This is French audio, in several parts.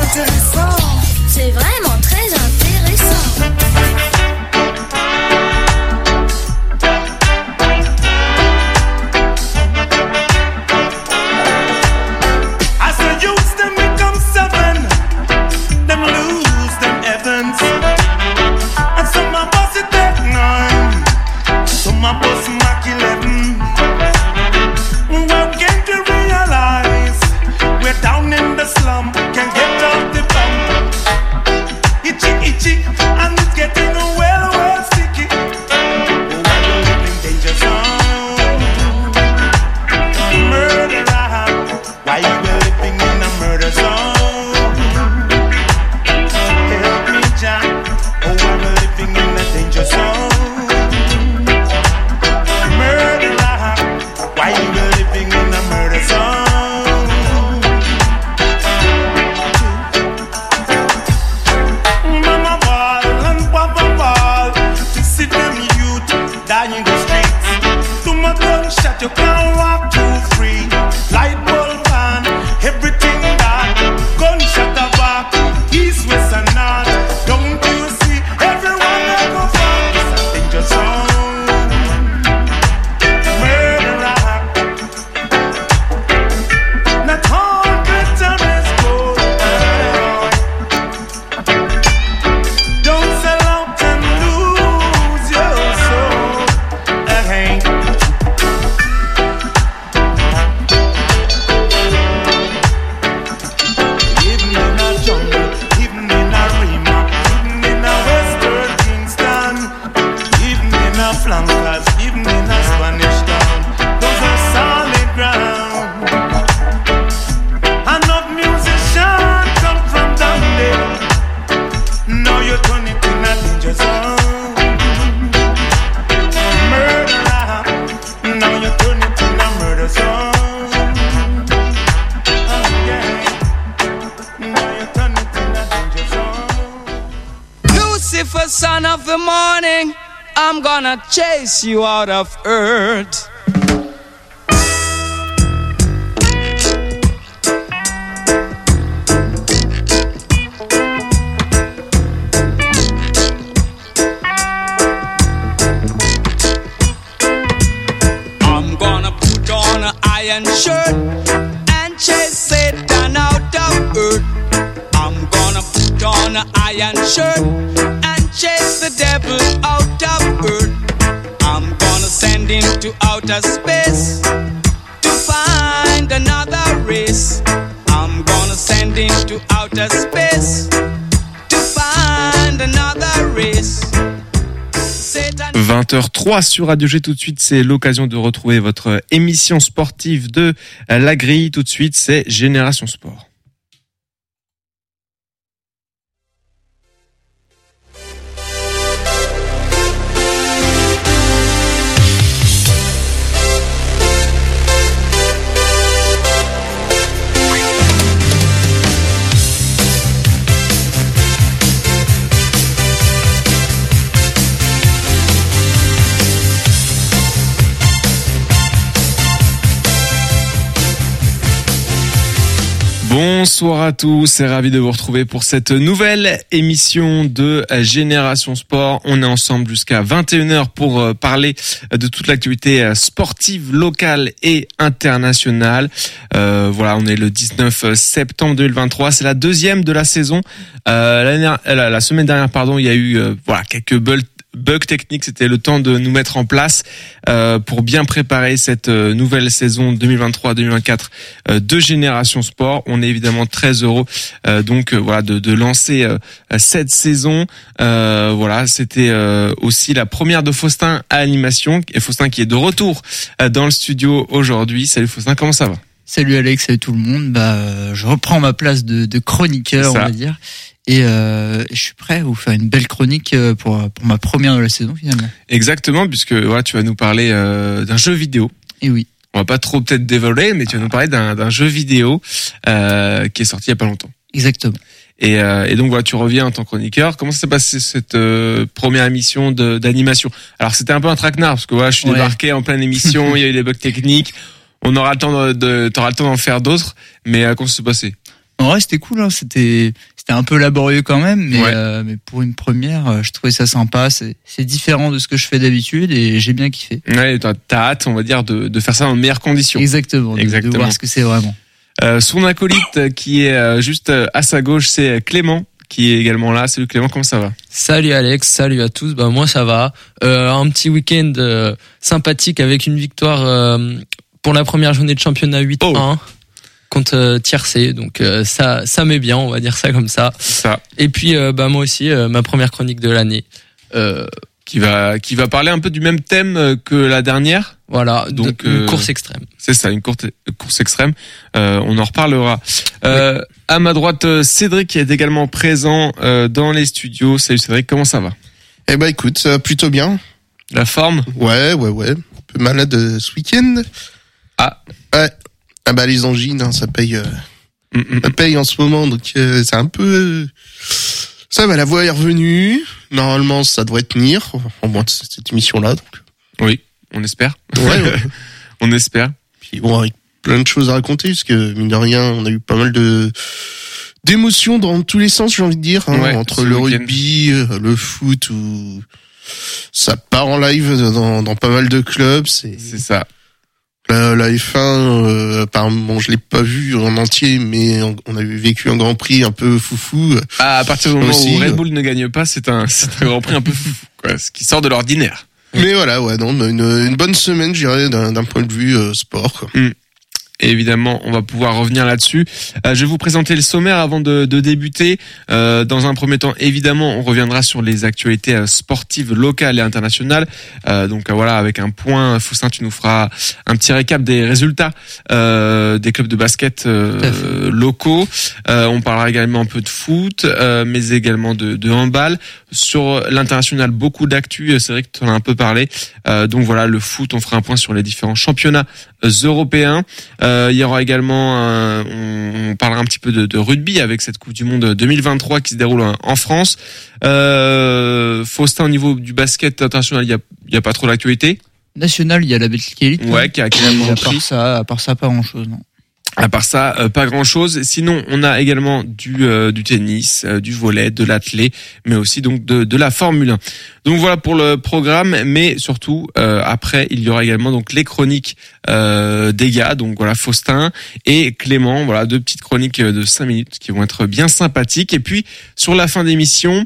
intéressant. C'est vraiment très intéressant. As the youths them become seven, them lose them heavens. And some of us it take 9, some of us Mach 11. We're getting to realize we're down in the slum, can't get off the bump. Itchy, and it's getting well sticky. Oh, we're living danger zone. Murderer, why you living in a murder zone? Help me, Jack. Oh, I'm living in a danger zone. Murderer, why you living in a murder zone? Mama ball and papa ball, to see them youth dying in the streets. Too much gunshot, you can't walk too free. Light bulb on, everything that gunshot a back, east, west and north. Don't you see everyone that go far? It's a danger zone. Murderer, not all good time is gold. Don't sell out and lose your soul. Hey. Even in a jungle, even in a Rima, even in a Western Kingston, even in a Flankers, even in a Spanish town, those are solid ground. Enough musicians come from down there. Now you turn it in a danger zone. Murderer, now you turn it in a murder zone. Oh yeah, now you turn it in a danger zone. Lucifer, son of the morning, I'm gonna chase you out of earth. I'm gonna put on an iron shirt and chase Satan out of earth. I'm gonna put on an iron shirt and chase the devil out of earth. I'm gonna send him to outer space to find another race. I'm gonna send him to outer space to find another race. Satan 20h03 sur Radio G. Tout de suite, c'est l'occasion de retrouver votre émission sportive de La Grille. Tout de suite, c'est Génération Sport. Bonsoir à tous et ravi de vous retrouver pour cette nouvelle émission de Génération Sport. On est ensemble jusqu'à 21h pour parler de toute l'actualité sportive locale et internationale. Voilà, on est le 19 septembre 2023, c'est la deuxième de la saison. La semaine dernière, il y a eu quelques bugs techniques, c'était le temps de nous mettre en place pour bien préparer cette nouvelle saison 2023-2024 de Génération Sport. On est évidemment très heureux de lancer cette saison. C'était aussi la première de Faustin à l'animation, et Faustin qui est de retour dans le studio aujourd'hui. Salut Faustin, comment ça va? Salut Alex, salut tout le monde. Je reprends ma place de chroniqueur, on va dire. Et je suis prêt à vous faire une belle chronique pour ma première de la saison finalement. Exactement, puisque tu vas nous parler d'un jeu vidéo. Et oui. On va pas trop peut-être dévoiler, mais tu vas nous parler d'un jeu vidéo qui est sorti il y a pas longtemps. Exactement. Et donc tu reviens en tant que chroniqueur. Comment ça s'est passé cette première émission d'animation? Alors c'était un peu un traquenard parce que je suis débarqué en pleine émission, il y a eu des bugs techniques. On aura le temps t'auras le temps d'en faire d'autres, mais comment ça s'est passé? En vrai, c'était cool, hein. C'était un peu laborieux quand même, mais pour une première, je trouvais ça sympa. C'est différent de ce que je fais d'habitude et j'ai bien kiffé. Ouais, t'as hâte, on va dire, de faire ça dans de meilleures conditions. Exactement. De voir ce que c'est vraiment. Son acolyte qui est juste à sa gauche, c'est Clément, qui est également là. Salut Clément, comment ça va? Salut Alex, salut à tous. Moi ça va. Un petit week-end sympathique avec une victoire pour la première journée de championnat 8-1 contre Tiercé. Donc ça met bien, on va dire ça comme ça. Ça. Et puis moi aussi ma première chronique de l'année. Qui va parler un peu du même thème que la dernière. Voilà, donc une course extrême. C'est ça, une course extrême. On en reparlera. À ma droite, Cédric qui est également présent dans les studios. Salut Cédric, comment ça va? Eh ben écoute, ça va plutôt bien. La forme? Ouais. Un peu malade ce week-end. Ah. Ouais. Ah bah les angines, hein, ça paye. Ça paye en ce moment, donc c'est un peu. Ça va, la voix est revenue. Normalement, ça devrait tenir. Au moins cette émission-là. Donc. Oui, on espère. Ouais. On espère. Puis bon, avec plein de choses à raconter, parce que mine de rien, on a eu pas mal d'émotions dans tous les sens, j'ai envie de dire, hein, entre le rugby, le foot, ou ça part en live dans pas mal de clubs. C'est ça. La F1, apparemment, je l'ai pas vu en entier, mais on a vécu un Grand Prix un peu foufou. À partir du moment où Red Bull ne gagne pas, c'est un Grand Prix un peu foufou, quoi, ce qui sort de l'ordinaire. Mais voilà, une bonne semaine, je dirais, d'un point de vue sport, quoi. Et évidemment, on va pouvoir revenir là-dessus. Je vais vous présenter le sommaire avant de débuter. Dans un premier temps, évidemment, on reviendra sur les actualités sportives locales et internationales. Donc voilà, avec un point, Faustin, tu nous feras un petit récap des résultats des clubs de basket locaux. On parlera également un peu de foot, mais également de handball. Sur l'international, beaucoup d'actu. C'est vrai que tu en as un peu parlé. Donc voilà, le foot, on fera un point sur les différents championnats européens. Il y aura également on parlera un petit peu de rugby avec cette Coupe du Monde 2023 qui se déroule en France. Faustin, au niveau du basket international, il y a pas trop d'actualité. National, il y a la Belgique Elite. Ouais, qui a également pris. À part ça, pas grand-chose, non. À part ça, pas grand-chose. Sinon, on a également du tennis, du volley, de l'athlé, mais aussi donc de la Formule 1. Donc voilà pour le programme, mais surtout après, il y aura également donc les chroniques des gars, donc voilà Faustin et Clément, voilà deux petites chroniques de 5 minutes qui vont être bien sympathiques. Et puis sur la fin d'émission,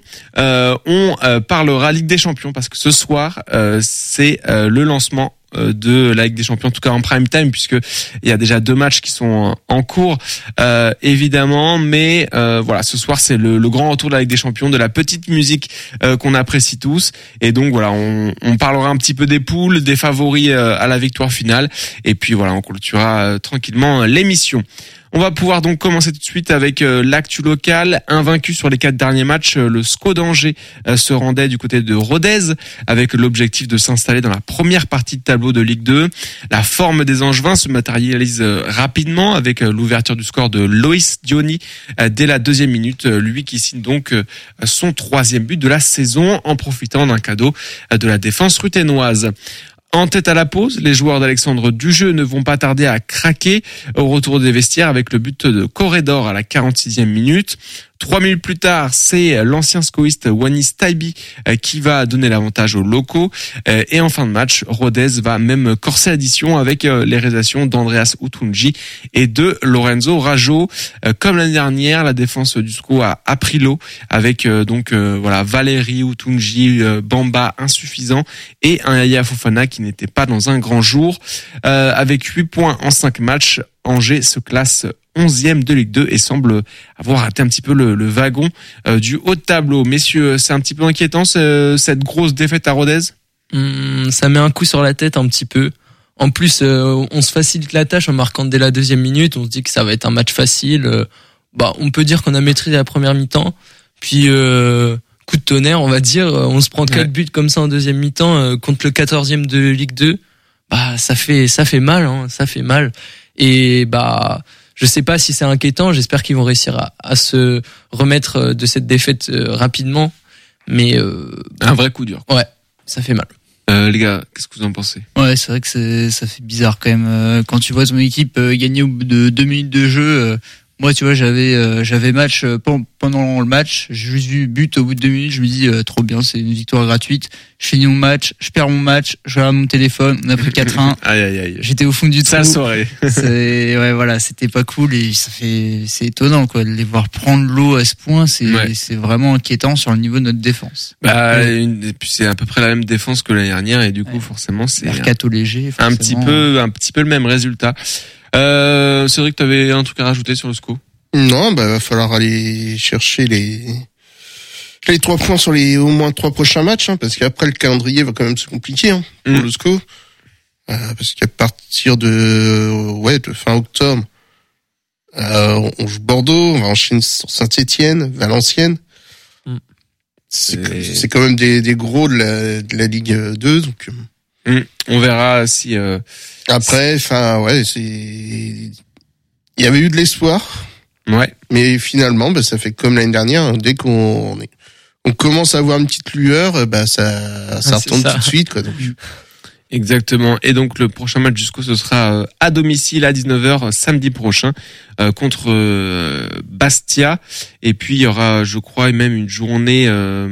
on parlera Ligue des Champions parce que ce soir c'est le lancement de la Ligue des Champions, en tout cas en prime time, puisque il y a déjà 2 matchs qui sont en cours, évidemment, mais voilà, ce soir c'est le grand retour de la Ligue des Champions, de la petite musique qu'on apprécie tous, et donc voilà, on parlera un petit peu des poules, des favoris à la victoire finale, et puis voilà, on clôturera tranquillement l'émission. On va pouvoir donc commencer tout de suite avec l'actu locale. Invaincu sur les 4 derniers matchs, le SCO d'Angers se rendait du côté de Rodez avec l'objectif de s'installer dans la première partie de tableau de Ligue 2. La forme des Angevins se matérialise rapidement avec l'ouverture du score de Loïs Diony dès la 2e minute, lui qui signe donc son 3e but de la saison en profitant d'un cadeau de la défense ruthénoise. En tête à la pause, les joueurs d'Alexandre Dujeu ne vont pas tarder à craquer au retour des vestiaires avec le but de Corredor à la 46e minute. 3 minutes plus tard, c'est l'ancien scoïste Wanis Taibi qui va donner l'avantage aux locaux. Et en fin de match, Rodez va même corser l'addition avec les réalisations d'Andreas Utunji et de Lorenzo Rajo. Comme l'année dernière, la défense du SCO a pris l'eau avec voilà Valérie Utunji, Bamba insuffisant et un Yaya Fofana qui n'était pas dans un grand jour. Avec 8 points en 5 matchs, Angers se classe 11e de Ligue 2 et semble avoir raté un petit peu le wagon du haut de tableau. Messieurs, c'est un petit peu inquiétant cette grosse défaite à Rodez? Ça met un coup sur la tête un petit peu. En plus, on se facilite la tâche en marquant dès la 2e minute. On se dit que ça va être un match facile. On peut dire qu'on a maîtrisé la première mi-temps. Puis coup de tonnerre, on va dire, on se prend 4 buts comme ça en 2e mi-temps contre le 14e de Ligue 2. Ça fait mal, hein, ça fait mal. Et je sais pas si c'est inquiétant, j'espère qu'ils vont réussir à se remettre de cette défaite rapidement, mais un vrai coup dur. Ouais, ça fait mal. Les gars, qu'est-ce que vous en pensez? Ouais, c'est vrai que ça fait bizarre quand même quand tu vois ton équipe gagner au bout de 2 minutes de jeu. Moi, tu vois, j'avais match pendant le match, j'ai juste vu but au bout de 2 minutes, je me dis trop bien, c'est une victoire gratuite. Je finis mon match, je perds mon match, je regarde mon téléphone, on a pris 4-1. Aïe. J'étais au fond du trou. Sale soirée. C'était pas cool et c'est étonnant quoi de les voir prendre l'eau à ce point, c'est vraiment inquiétant sur le niveau de notre défense. Et puis c'est à peu près la même défense que l'année dernière et du coup forcément c'est mercato léger, un petit peu le même résultat. Cédric, t'avais un truc à rajouter sur le SCO? Non, va falloir aller chercher les 3 points sur au moins 3 prochains matchs, parce qu'après le calendrier va quand même se compliquer, pour le SCO. Parce qu'à partir de fin octobre, on joue Bordeaux, on va enchaîner sur Saint-Étienne, Valenciennes. C'est quand même des gros de la Ligue 2, donc. On verra si. Après, il y avait eu de l'espoir. Ouais. Mais finalement, ça fait comme l'année dernière. Dès qu'on commence à avoir une petite lueur, ça retombe tout de suite, quoi. Donc. Exactement. Et donc le prochain match du SCO, ce sera à domicile à 19h samedi prochain contre Bastia. Et puis il y aura, je crois, même une journée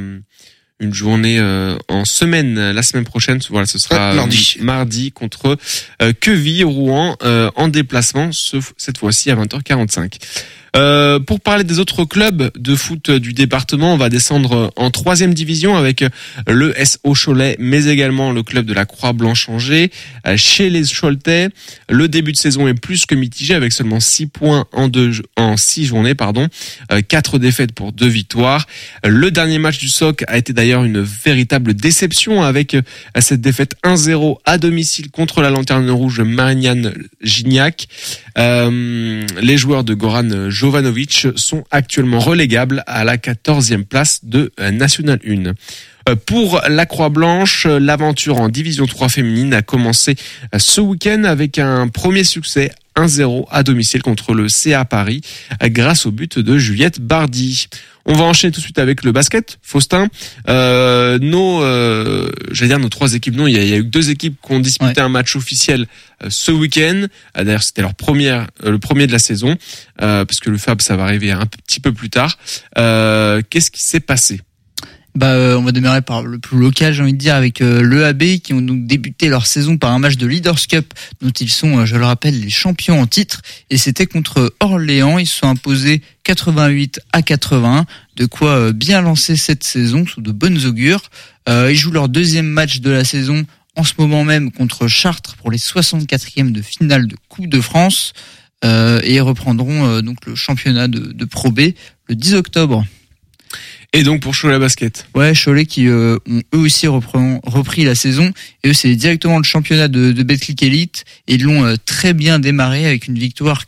en semaine la semaine prochaine. Voilà, ce sera mardi contre Queville-Rouen en déplacement, cette fois-ci à 20h45. Pour parler des autres clubs de foot du département, on va descendre en 3e division avec le SO Cholet, mais également le club de la Croix-Blanche-Angers. Chez les Choletais, le début de saison est plus que mitigé avec seulement 6 points en 6 journées, 4 défaites pour 2 victoires. Le dernier match du SOC a été d'ailleurs une véritable déception avec cette défaite 1-0 à domicile contre la Lanterne Rouge Marignane-Gignac. Les joueurs de Goran Jovanovic sont actuellement relégables à la 14e place de National 1. Pour la Croix-Blanche, l'aventure en Division 3 féminine a commencé ce week-end avec un premier succès 1-0 à domicile contre le CA Paris grâce au but de Juliette Bardy. On va enchaîner tout de suite avec le basket. Faustin, nos 3 équipes, non, il y a eu que 2 équipes qui ont disputé un match officiel ce week-end. D'ailleurs, c'était le premier de la saison, parce que le FAB, ça va arriver un petit peu plus tard. Qu'est-ce qui s'est passé? On va démarrer par le plus local, j'ai envie de dire, avec l'EAB qui ont donc débuté leur saison par un match de Leaders Cup dont ils sont, je le rappelle, les champions en titre, et c'était contre Orléans. Ils se sont imposés 88-81, de quoi bien lancer cette saison sous de bonnes augures. Ils jouent leur 2e match de la saison en ce moment même contre Chartres pour les 64e de finale de Coupe de France, et ils reprendront donc le championnat de Pro B le 10 octobre. Et donc pour Cholet Basket. Ouais, Cholet qui ont eux aussi repris la saison, et eux c'est directement le championnat de Betclic Elite, et ils l'ont très bien démarré avec une victoire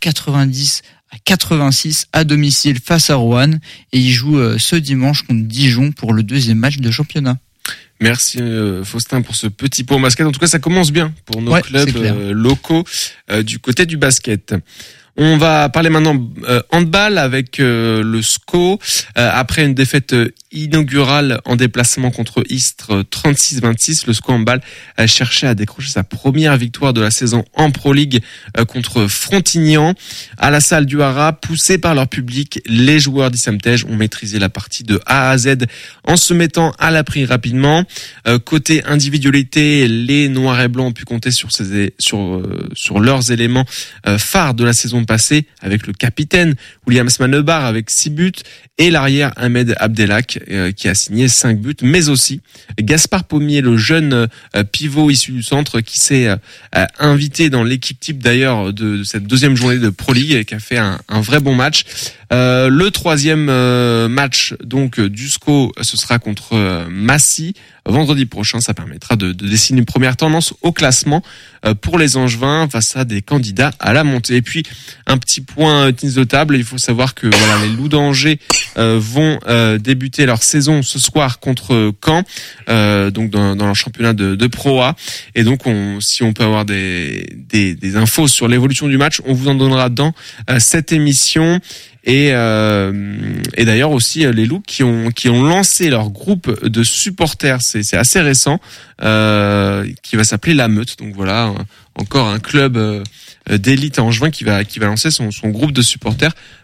90-86 à domicile face à Roanne, et ils jouent ce dimanche contre Dijon pour le 2e match de championnat. Merci Faustin pour ce petit point basket. En tout cas, ça commence bien pour nos clubs locaux du côté du basket. On va parler maintenant handball avec le SCO. Après une défaite inaugurale en déplacement contre Istres 36-26, le SCO handball a cherché à décrocher sa première victoire de la saison en Pro League contre Frontignan. À la salle du Haras, poussés par leur public, les joueurs d'Issam-Tej ont maîtrisé la partie de A à Z en se mettant à l'abri rapidement. Côté individualité, les Noirs et Blancs ont pu compter sur leurs éléments phares de la saison passée, avec le capitaine Williams Manebar avec 6 buts et l'arrière Ahmed Abdelak qui a signé 5 buts, mais aussi Gaspard Pommier, le jeune pivot issu du centre qui s'est invité dans l'équipe type d'ailleurs de cette 2e journée de Pro League et qui a fait un vrai bon match. Le 3e match donc du SCO, ce sera contre Massy vendredi prochain. Ça permettra de dessiner une première tendance au classement pour les Angevins face à des candidats à la montée. Et puis un petit point tennis de table, il faut savoir que les Loups d'Angers vont débuter leur saison ce soir contre Caen, donc dans leur championnat de Pro A. Et donc si on peut avoir des infos sur l'évolution du match, on vous en donnera dans cette émission. Et d'ailleurs aussi les Loups qui ont lancé leur groupe de supporters, c'est assez récent, qui va s'appeler La Meute. Donc voilà, encore un club d'élite angevin qui va lancer son groupe de supporters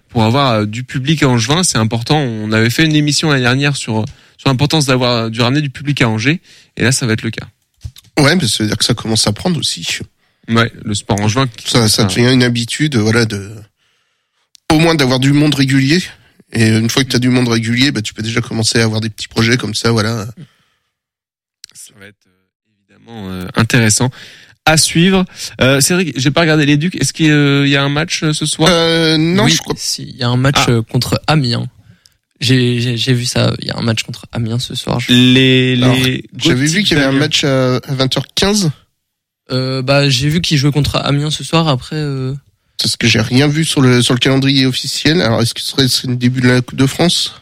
pour avoir du public à Angevin. C'est important. On avait fait une émission l'année dernière sur l'importance de ramener du public à Angers, et là ça va être le cas. Ouais, mais ça veut dire que ça commence à prendre aussi. Ouais, le sport angevin. Ça devient une habitude, voilà, au moins d'avoir du monde régulier. Et une fois que tu as du monde régulier, tu peux déjà commencer à avoir des petits projets comme ça, voilà. Ça va être évidemment intéressant à suivre. Cédric, j'ai pas regardé les Ducs. Est-ce qu'il y a un match ce soir? Non, oui, je crois. Si, il y a un match contre Amiens. J'ai vu ça. Il y a un match contre Amiens ce soir. J'avais vu qu'il y avait un match à 20h15. J'ai vu qu'ils jouaient contre Amiens ce soir. Après. Parce que j'ai rien vu sur le calendrier officiel. Alors, est-ce que ce serait le début de la Coupe de France?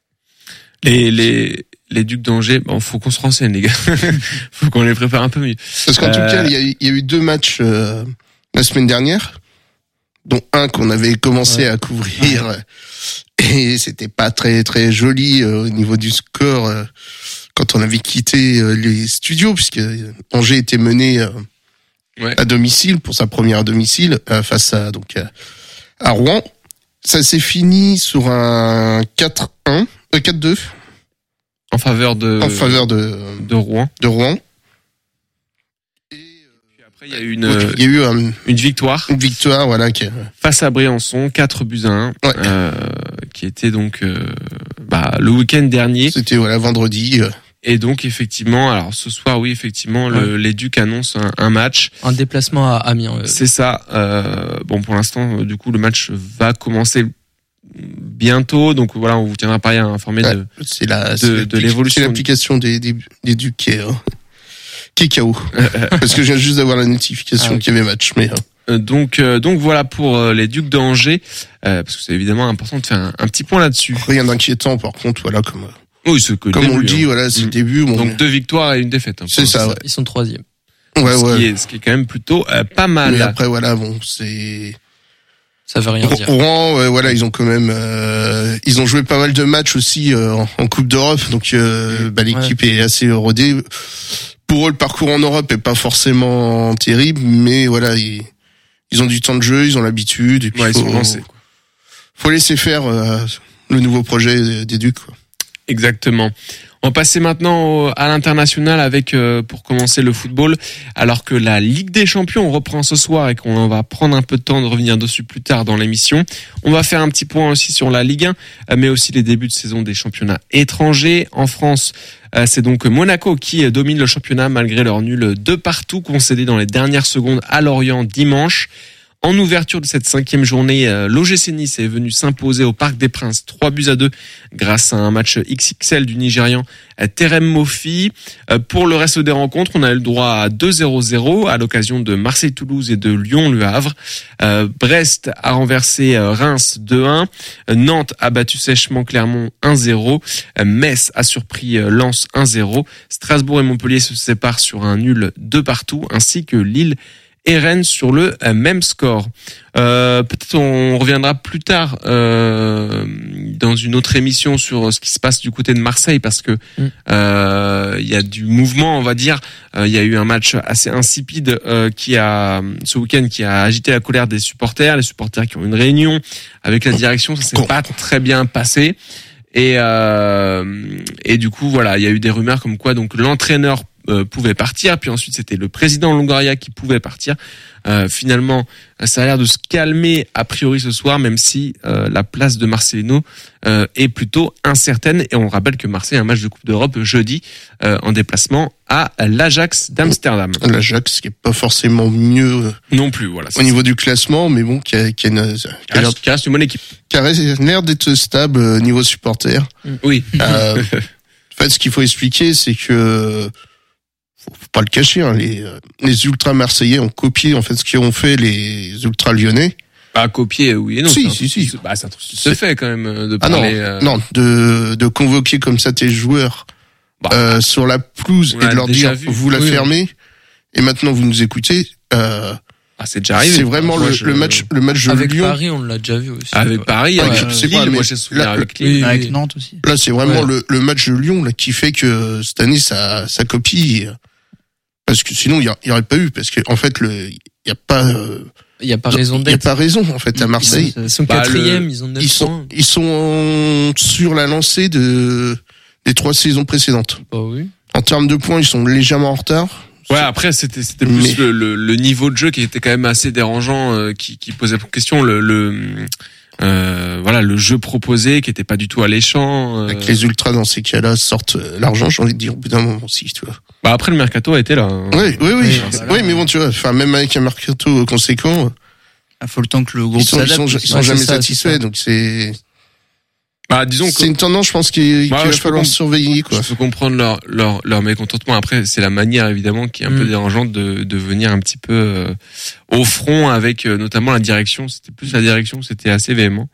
Les Ducs d'Angers, faut qu'on se renseigne, les gars. Faut qu'on les prépare un peu mieux. Parce qu'en tout cas, il y a eu 2 matchs la semaine dernière, dont un qu'on avait commencé à couvrir, et c'était pas très très joli au niveau du score quand on avait quitté les studios, puisque Angers était mené à domicile pour sa première à domicile face à Rouen. Ça s'est fini sur un 4-2 en faveur de Rouen. Et puis après il y a eu une victoire. Une victoire, voilà, face à Briançon, 4-1, qui était donc le week-end dernier. C'était vendredi. Et donc effectivement, alors ce soir, oui, effectivement, les Ducs annoncent un match. Un déplacement à Amiens. C'est ça. Pour l'instant, du coup, le match va commencer bientôt. Donc voilà, on vous tiendra pareil informé de l'évolution. C'est l'application des Ducs qui est KO. Parce que je viens juste d'avoir la notification qu'il y avait match. Mais donc voilà pour les Ducs d'Angers, parce que c'est évidemment important de faire un petit point là-dessus. Rien d'inquiétant, par contre, voilà, comme on le dit, voilà, c'est le début. Donc 2 victoires et une défaite. C'est ça, ouais. Ils sont 3e. Ce qui est quand même plutôt pas mal. Mais après, voilà, c'est... Ça veut rien dire. Rouen, ils ont quand même, ils ont joué pas mal de matchs aussi en Coupe d'Europe, donc l'équipe est assez rodée. Pour eux, le parcours en Europe est pas forcément terrible, mais voilà, ils ont du temps de jeu, ils ont l'habitude, et puis ils sont lancés. Faut laisser faire le nouveau projet des Ducs, quoi. Exactement. On va passer maintenant à l'international avec, pour commencer, le football, alors que la Ligue des Champions reprend ce soir et qu'on va prendre un peu de temps de revenir dessus plus tard dans l'émission. On va faire un petit point aussi sur la Ligue 1, mais aussi les débuts de saison des championnats étrangers. En France, c'est donc Monaco qui domine le championnat malgré leur nul 2-2 concédé dans les dernières secondes à Lorient dimanche. En ouverture de cette 5e journée, l'OGC Nice est venu s'imposer au Parc des Princes 3-2 grâce à un match XXL du Nigérian Terem Mofi. Pour le reste des rencontres, on a eu le droit à 2-0-0 à l'occasion de Marseille-Toulouse et de Lyon-Le Havre. Brest a renversé Reims 2-1. Nantes a battu sèchement Clermont 1-0. Metz a surpris Lens 1-0. Strasbourg et Montpellier se séparent sur un nul 2-2, ainsi que Lille et Rennes sur le même score. Peut-être on reviendra plus tard dans une autre émission sur ce qui se passe du côté de Marseille, parce que il y a du mouvement, on va dire. Il y a eu un match assez insipide ce week-end qui a agité la colère des supporters. Les supporters qui ont une réunion avec la direction, ça s'est pas très bien passé. Et du coup, voilà, il y a eu des rumeurs comme quoi donc l'entraîneur pouvait partir, puis ensuite c'était le président Longoria qui pouvait partir. Finalement, ça a l'air de se calmer a priori ce soir, même si la place de Marcelino est plutôt incertaine. Et on rappelle que Marseille a un match de Coupe d'Europe jeudi en déplacement à l'Ajax d'Amsterdam. L'Ajax qui est pas forcément mieux non plus, voilà. Au niveau du classement, mais bon, qui reste une bonne équipe. Qui a l'air d'être stable niveau supporter. Oui. En fait, ce qu'il faut expliquer, c'est que faut pas le cacher, hein, les ultras marseillais ont copié en fait ce qu'ont fait les ultras lyonnais. Pas copier, oui et non. Si. C'est un truc qui se fait quand même de parler. Non, de convoquer comme ça tes joueurs sur la pelouse et de leur dire vous la fermez et maintenant vous nous écoutez. C'est déjà arrivé. C'est vraiment le match de avec Lyon. Paris, on l'a déjà vu aussi. Avec Paris, moi j'ai souvenir avec Lille. Avec Nantes aussi. Là, c'est vraiment le match de Lyon là qui fait que cette année ça copie. Parce que sinon il y aurait pas eu, parce que en fait il y a pas Il y a pas raison Il y a d'être. pas raison en fait à Marseille. Ils sont quatrième, ils ont 9 points. Ils sont sur la lancée des 3 saisons précédentes. Bah oui. En termes de points, ils sont légèrement en retard. Ouais, après c'était plus le niveau de jeu qui était quand même assez dérangeant, qui posait question voilà, le jeu proposé qui était pas du tout alléchant. Avec les ultras dans ces cas-là sortent l'argent, j'ai envie de dire au bout d'un moment aussi, tu vois. Bah après le mercato a été là. Hein. Oui. Oui, mais bon, tu vois, enfin même avec un mercato conséquent, il faut le temps que le groupe ils sont jamais satisfaits, donc c'est. Bah disons que c'est une tendance, je pense qu'il va falloir surveiller, quoi. Je peux comprendre leur mécontentement. Après, c'est la manière évidemment qui est un peu dérangeante de venir un petit peu au front avec notamment la direction. C'était plus la direction, c'était assez véhément.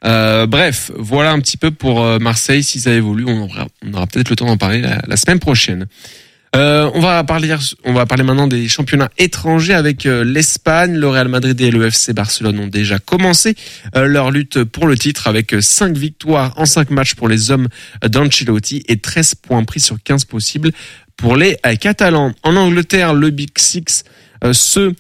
Bref, voilà un petit peu pour Marseille. Si ça évolue, on aura peut-être le temps d'en parler la semaine prochaine. On va parler maintenant des championnats étrangers avec l'Espagne. Le Real Madrid et le FC Barcelone ont déjà commencé leur lutte pour le titre avec 5 victoires en 5 matchs pour les hommes d'Ancelotti et 13 points pris sur 15 possibles pour les Catalans. En Angleterre, le Big Six se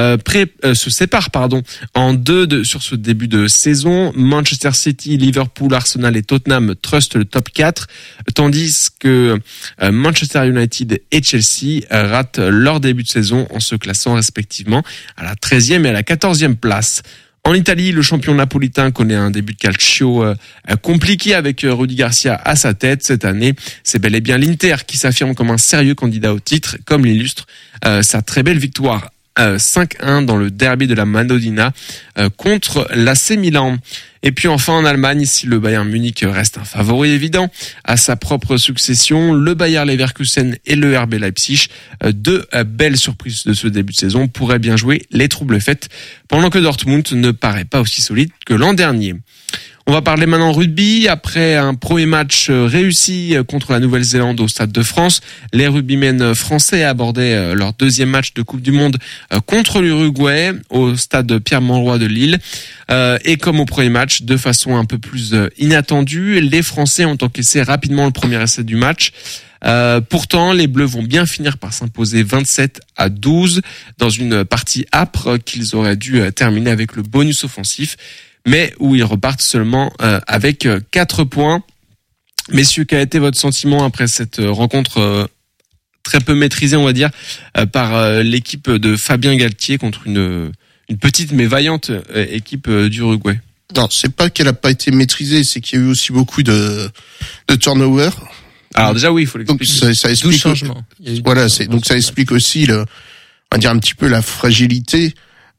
sépare en deux sur ce début de saison. Manchester City, Liverpool, Arsenal et Tottenham trustent le top 4, tandis que Manchester United et Chelsea ratent leur début de saison en se classant respectivement à la 13e et à la 14e place. En Italie, le champion napolitain connaît un début de calcio compliqué avec Rudy Garcia à sa tête. Cette année, c'est bel et bien l'Inter qui s'affirme comme un sérieux candidat au titre, comme l'illustre sa très belle victoire 5-1 dans le derby de la Madonnina contre l'AC Milan. Et puis enfin en Allemagne, si le Bayern Munich reste un favori évident à sa propre succession, le Bayer Leverkusen et le RB Leipzig, deux belles surprises de ce début de saison, pourraient bien jouer les troubles fêtes, pendant que Dortmund ne paraît pas aussi solide que l'an dernier. On va parler maintenant rugby. Après un premier match réussi contre la Nouvelle-Zélande au Stade de France, les rugbymen français abordaient leur deuxième match de Coupe du Monde contre l'Uruguay au Stade Pierre-Mauroy de Lille. Et comme au premier match, de façon un peu plus inattendue, les Français ont encaissé rapidement le premier essai du match. Pourtant, les Bleus vont bien finir par s'imposer 27-12 dans une partie âpre qu'ils auraient dû terminer avec le bonus offensif, mais où ils repartent seulement avec 4 points. Messieurs, quel a été votre sentiment après cette rencontre très peu maîtrisée, on va dire, par l'équipe de Fabien Galtier contre une petite mais vaillante équipe d'Uruguay? Non, c'est pas qu'elle a pas été maîtrisée, c'est qu'il y a eu aussi beaucoup de turnover. Alors déjà oui, il faut l'expliquer. Donc ça explique changement. Voilà, donc ça explique aussi on va dire un petit peu la fragilité.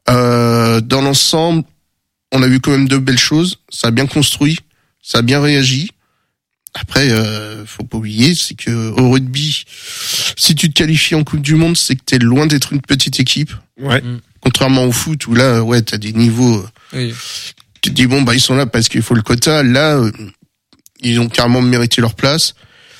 Dans l'ensemble, on a vu quand même de belles choses. Ça a bien construit, ça a bien réagi. Après, faut pas oublier, c'est que au rugby, si tu te qualifies en Coupe du Monde, c'est que t'es loin d'être une petite équipe. Ouais. Contrairement au foot où là, ouais, t'as des niveaux. Oui. Tu te dis bon, bah ils sont là parce qu'il faut le quota. Là, ils ont carrément mérité leur place.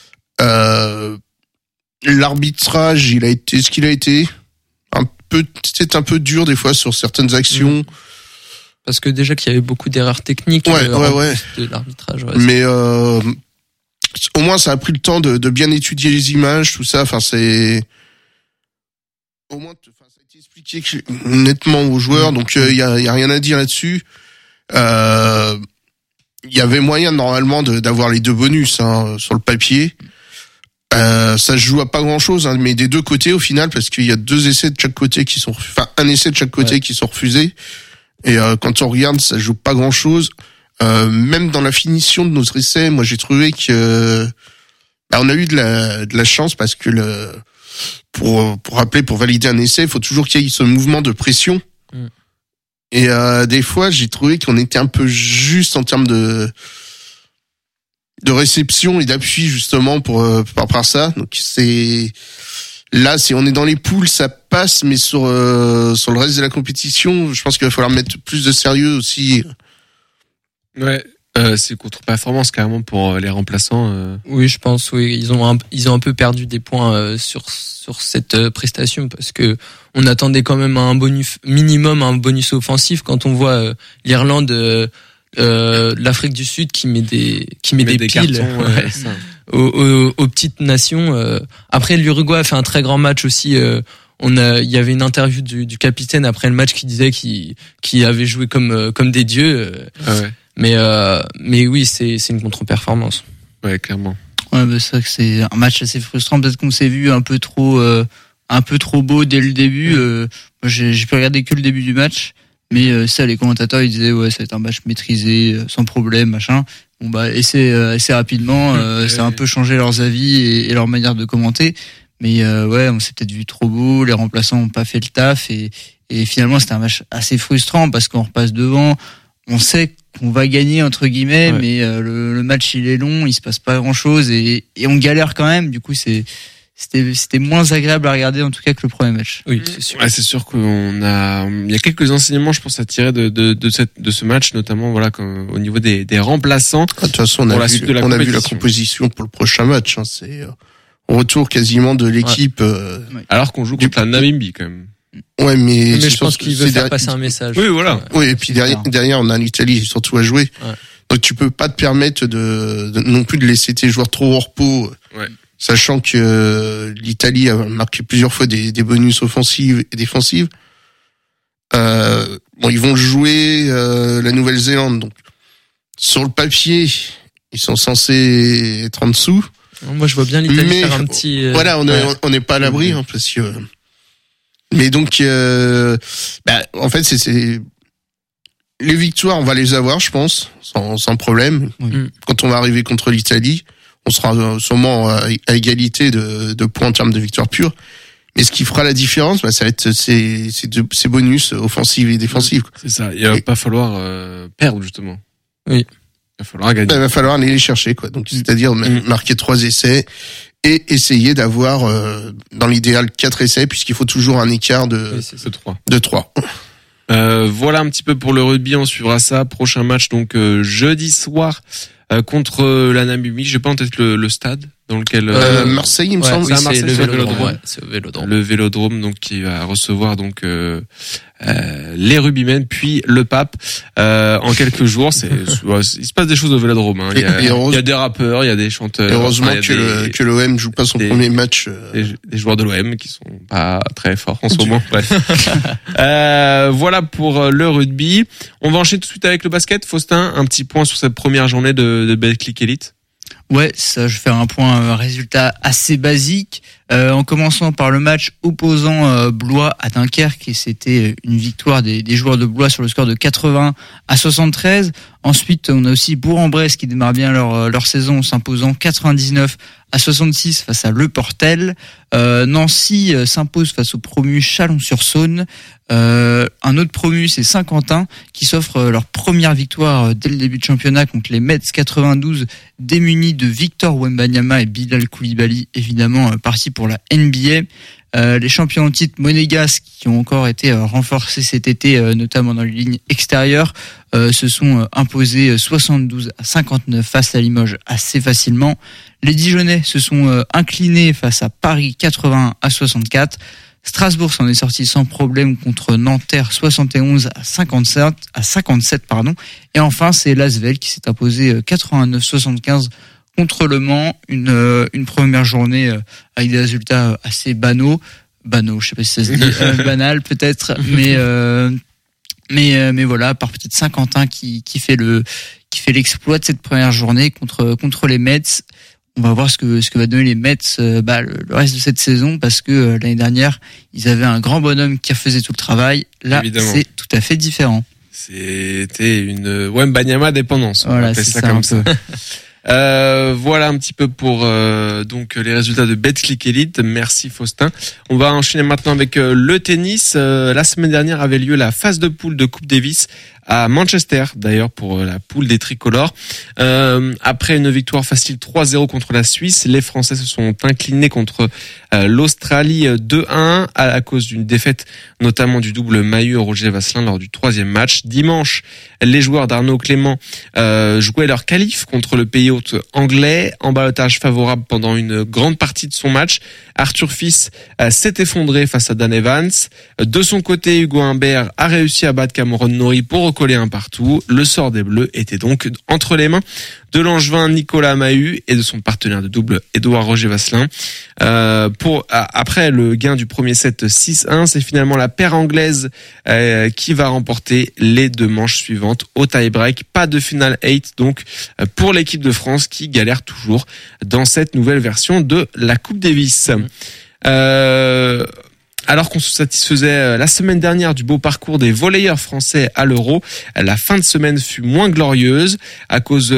L'arbitrage, il a été ce qu'il a été. C'est un peu dur des fois sur certaines actions. Parce que déjà qu'il y avait beaucoup d'erreurs techniques ouais. de l'arbitrage. Ouais, mais au moins ça a pris le temps de bien étudier les images, tout ça. Enfin c'est au moins ça a été expliqué nettement aux joueurs, donc il y a rien à dire là-dessus. Il y avait moyen normalement d'avoir les deux bonus sur le papier. Ça se joue à pas grand-chose, mais des deux côtés au final, parce qu'il y a deux essais de chaque côté un essai de chaque côté qui sont refusés. Et quand on regarde, ça joue pas grand-chose. Même dans la finition de nos essais, moi j'ai trouvé que on a eu de la chance parce que pour valider un essai, il faut toujours qu'il y ait ce mouvement de pression. Et des fois, j'ai trouvé qu'on était un peu juste en termes de réception et d'appui justement par ça. Donc là, si on est dans les poules, ça passe, mais sur le reste de la compétition, je pense qu'il va falloir mettre plus de sérieux aussi. Ouais, c'est contre-performance carrément pour les remplaçants. Oui, je pense. Oui, ils ont un peu perdu des points sur cette prestation parce que on attendait quand même un bonus offensif quand on voit l'Irlande. L'Afrique du Sud qui met des piles cartons, aux petites nations. Après, l'Uruguay a fait un très grand match aussi. il y avait une interview du capitaine après le match qui disait qu'il avait joué comme des dieux. Mais oui, c'est une contre-performance. Ouais, clairement. Ouais, bah, c'est vrai que c'est un match assez frustrant. Peut-être qu'on s'est vu un peu trop beau dès le début. Moi, j'ai pu regarder que le début du match. Mais ça, les commentateurs, ils disaient ouais, ça va être un match maîtrisé, sans problème, machin. Bon bah, assez rapidement, ça a un peu changé leurs avis et leur manière de commenter. Mais ouais, on s'est peut-être vu trop beau. Les remplaçants ont pas fait le taf et finalement, c'était un match assez frustrant parce qu'on repasse devant. On sait qu'on va gagner entre guillemets, mais le match il est long, il se passe pas grand-chose et on galère quand même. Du coup, c'était moins agréable à regarder en tout cas que le premier match. Oui, c'est sûr. Ouais, c'est sûr il y a quelques enseignements, je pense, à tirer de ce match, notamment voilà au niveau des remplaçants. De toute façon, on a vu la composition pour le prochain match. Hein, c'est retour quasiment de l'équipe. Alors qu'on joue contre la Namibie quand même. Ouais, mais je pense qu'il veut faire passer un message. Oui, voilà. Oui, et puis derrière, on a l'Italie surtout à jouer. Ouais. Donc tu peux pas te permettre non plus de laisser tes joueurs trop au repos. Ouais. Sachant que l'Italie a marqué plusieurs fois des bonus offensives et défensives. Ils vont jouer la Nouvelle-Zélande. Donc sur le papier, ils sont censés être en dessous. Moi, je vois bien l'Italie faire un petit. Voilà, on n'est pas à l'abri, hein, parce que. Mais donc, en fait, c'est les victoires, on va les avoir, je pense, sans problème. Quand on va arriver contre l'Italie, on sera sûrement à égalité de points en termes de victoire pure. Mais ce qui fera la différence, ça va être ces bonus offensifs et défensifs. C'est ça. Il va pas falloir perdre justement. Oui. Il va falloir gagner. Il va falloir aller les chercher, quoi. Donc, c'est-à-dire marquer 3 essais et essayer d'avoir, dans l'idéal, 4 essais, puisqu'il faut toujours un écart de 3. Voilà un petit peu pour le rugby. On suivra ça. Prochain match donc jeudi soir contre la Namibie. J'ai pas en tête le stade dans lequel Marseille, il me semble. Oui, c'est le Vélodrome. C'est au Vélodrome. Le Vélodrome, donc qui va recevoir donc les rugbymen puis le pape en quelques jours. Il se passe des choses au Vélodrome. Hein. Il y a des rappeurs, il y a des chanteurs. Et heureusement que l'OM joue pas son premier match. Des joueurs de l'OM qui sont pas très forts en ce moment. Bref. Voilà pour le rugby. On va enchaîner tout de suite avec le basket. Faustin, un petit point sur cette première journée de Betclic Elite. Ouais, ça, je vais faire un résultat assez basique. En commençant par le match opposant Blois à Dunkerque, et c'était une victoire des joueurs de Blois sur le score de 80-73. Ensuite, on a aussi Bourg-en-Bresse qui démarre bien leur saison en s'imposant 99-66 face à Le Portel. Nancy s'impose face au promu Chalon-sur-Saône. Un autre promu, c'est Saint-Quentin, qui s'offre leur première victoire dès le début de championnat contre les Mets 92, démunis de Victor Wembanyama et Bilal Koulibaly, évidemment partis pour la NBA. Les champions en titre monégasques, qui ont encore été renforcés cet été, notamment dans les lignes extérieures, se sont imposés 72-59 face à Limoges assez facilement. Les Dijonais se sont inclinés face à Paris 81-64. Strasbourg s'en est sorti sans problème contre Nanterre 71-57. Et enfin, c'est L'Asvel qui s'est imposé 89-75 contre Le Mans, une première journée avec des résultats assez banaux, je sais pas si ça se dit, banal peut-être, mais voilà, à part peut-être Saint-Quentin qui fait l'exploit de cette première journée contre les Mets. On va voir ce que va donner les Mets le reste de cette saison, parce que l'année dernière, ils avaient un grand bonhomme qui refaisait tout le travail. Là, évidemment, c'est tout à fait différent. C'était une Wembanyama dépendance. Voilà, c'est ça comme ça. Voilà un petit peu pour donc les résultats de Betclic Elite. Merci Faustin. On va enchaîner maintenant avec le tennis. La semaine dernière avait lieu la phase de poule de Coupe Davis à Manchester, d'ailleurs, pour la poule des tricolores. Après une victoire facile 3-0 contre la Suisse, les Français se sont inclinés contre l'Australie 2-1 à cause d'une défaite, notamment du double Mahut-Roger Vasselin lors du 3e match. Dimanche, les joueurs d'Arnaud Clément jouaient leur qualif contre le pays hôte anglais, en ballottage favorable pendant une grande partie de son match. Arthur Fils s'est effondré face à Dan Evans. De son côté, Hugo Humbert a réussi à battre Cameron Norrie pour recoller un partout. Le sort des Bleus était donc entre les mains de l'Angevin Nicolas Mahut et de son partenaire de double Édouard Roger Vasselin. Après le gain du premier set 6-1, c'est finalement la paire anglaise qui va remporter les 2 manches suivantes au tie-break. Pas de finale 8 donc pour l'équipe de France qui galère toujours dans cette nouvelle version de la Coupe Davis. Alors qu'on se satisfaisait la semaine dernière du beau parcours des volleyeurs français à l'Euro, la fin de semaine fut moins glorieuse à cause,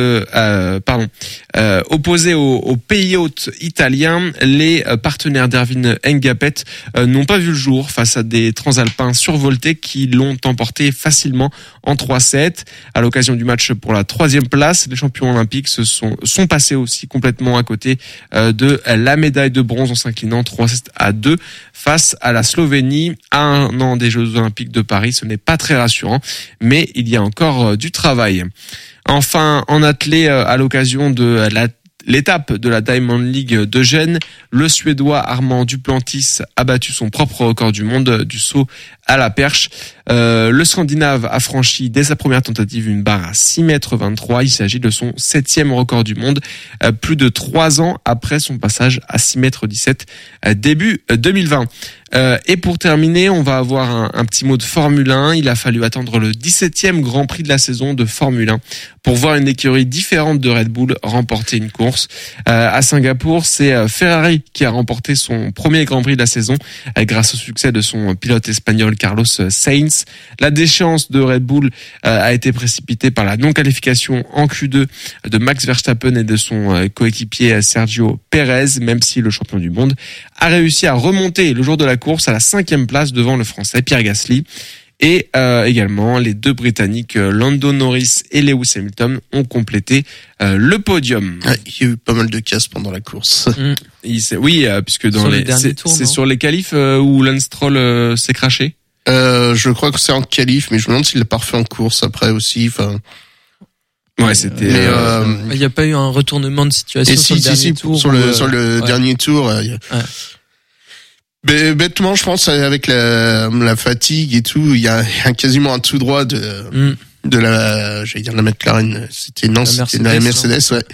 opposés aux pays hôtes italiens, les partenaires d'Erwin Engapet n'ont pas vu le jour face à des transalpins survoltés qui l'ont emporté facilement en 3-7. À l'occasion du match pour la 3e place, les champions olympiques sont passés aussi complètement à côté de la médaille de bronze en s'inclinant 3-2 face à la Slovénie à un an des Jeux Olympiques de Paris. Ce n'est pas très rassurant, mais il y a encore du travail. Enfin, en athlée, à l'occasion de l'étape de la Diamond League de Gênes, le Suédois Armand Duplantis a battu son propre record du monde du saut à la perche. Le Scandinave a franchi dès sa première tentative une barre à 6,23 m. Il s'agit de son 7e record du monde, plus de 3 ans après son passage à 6,17 m début 2020. Et pour terminer, on va avoir un petit mot de Formule 1. Il a fallu attendre le 17e Grand Prix de la saison de Formule 1 pour voir une écurie différente de Red Bull remporter une course. À Singapour, c'est Ferrari qui a remporté son premier Grand Prix de la saison grâce au succès de son pilote espagnol Carlos Sainz. La déchéance de Red Bull a été précipitée par la non-qualification en Q2 de Max Verstappen et de son coéquipier Sergio Pérez, même si le champion du monde a réussi à remonter le jour de la course à la 5e place devant le Français Pierre Gasly. Et également, les 2 Britanniques Lando Norris et Lewis Hamilton ont complété le podium. Ouais, il y a eu pas mal de casses pendant la course. Oui, puisque dans c'est sur les qualifs où Lance Stroll s'est craché. Je crois que c'est en qualif, mais je me demande s'il l'a pas refait en course après aussi. Enfin. Ouais, c'était. Il n'y a pas eu un retournement de situation sur le dernier tour. Sur le dernier tour. Mais bêtement, je pense avec la fatigue et tout, il y a quasiment un tout droit de la, j'allais dire la McLaren. C'était la Mercedes, ouais.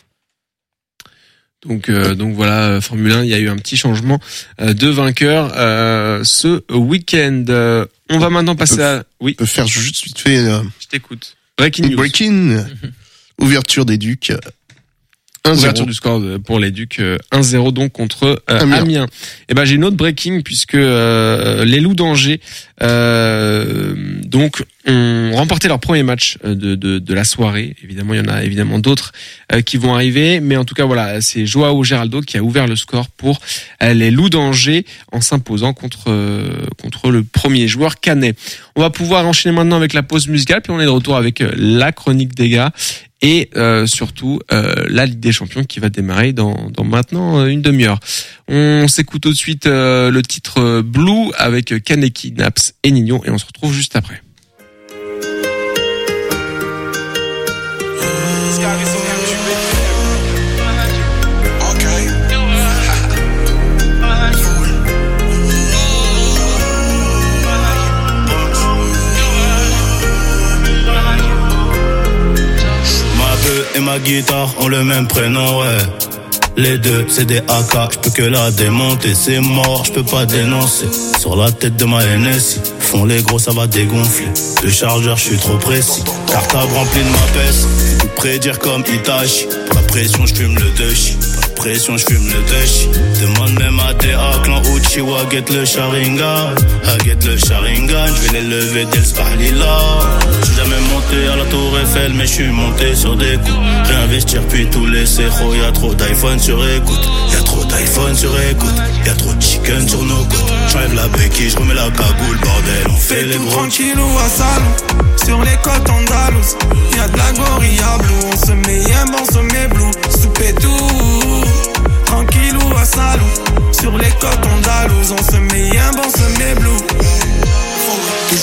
Donc voilà, Formule 1, il y a eu un petit changement de vainqueur ce week-end. On va maintenant passer oui. On peut faire juste vite fait. Je t'écoute. Breaking news. Ouverture des Ducs. 1-0. Ouverture du score pour les Ducs 1-0 donc contre Amiens. Et ben j'ai une autre breaking puisque les Loups d'Angers donc ont remporté leur premier match de la soirée. Évidemment, il y en a évidemment d'autres qui vont arriver, mais en tout cas voilà, c'est Joao Geraldo qui a ouvert le score pour les Loups d'Angers en s'imposant contre le premier joueur canet. On va pouvoir enchaîner maintenant avec la pause musicale, puis on est de retour avec la chronique des gars. Et surtout la Ligue des Champions qui va démarrer dans maintenant une demi-heure. On s'écoute tout de suite le titre Blue avec Kaneki, Naps et Nino et on se retrouve juste après. Et ma guitare ont le même prénom, ouais. Les deux, c'est des AK, je peux que la démonter, c'est mort, je peux pas dénoncer. Sur la tête de ma NSI, font les gros, ça va dégonfler. Le chargeur, je suis trop précis, cartable rempli de ma peste. Je peux prédire comme Itachi, pas de pression, je fume le Dushi. Pression, je fume le Dushi. Demande même à TA, clan Uchiwa, get le Sharingan. Get le Sharingan, je vais les lever dès le Sparlila. J'suis jamais monté à la tour Eiffel, mais j'suis monté sur des coups. Réinvestir puis tout laisser, y'a trop d'iPhone sur écoute. Y'a trop d'iPhone sur écoute. Y'a trop de chicken sur nos côtes. J'enlève la béquille, j'remets la cagoule, bordel, on fait les gros. Tranquillou à Salon, sur les côtes andalouses. Y'a de la gorilla blue, on se met yem, on se met blue. Soupé tout. Tranquillou à Salou, sur les côtes andalouses, on se met un bon, on se met blue.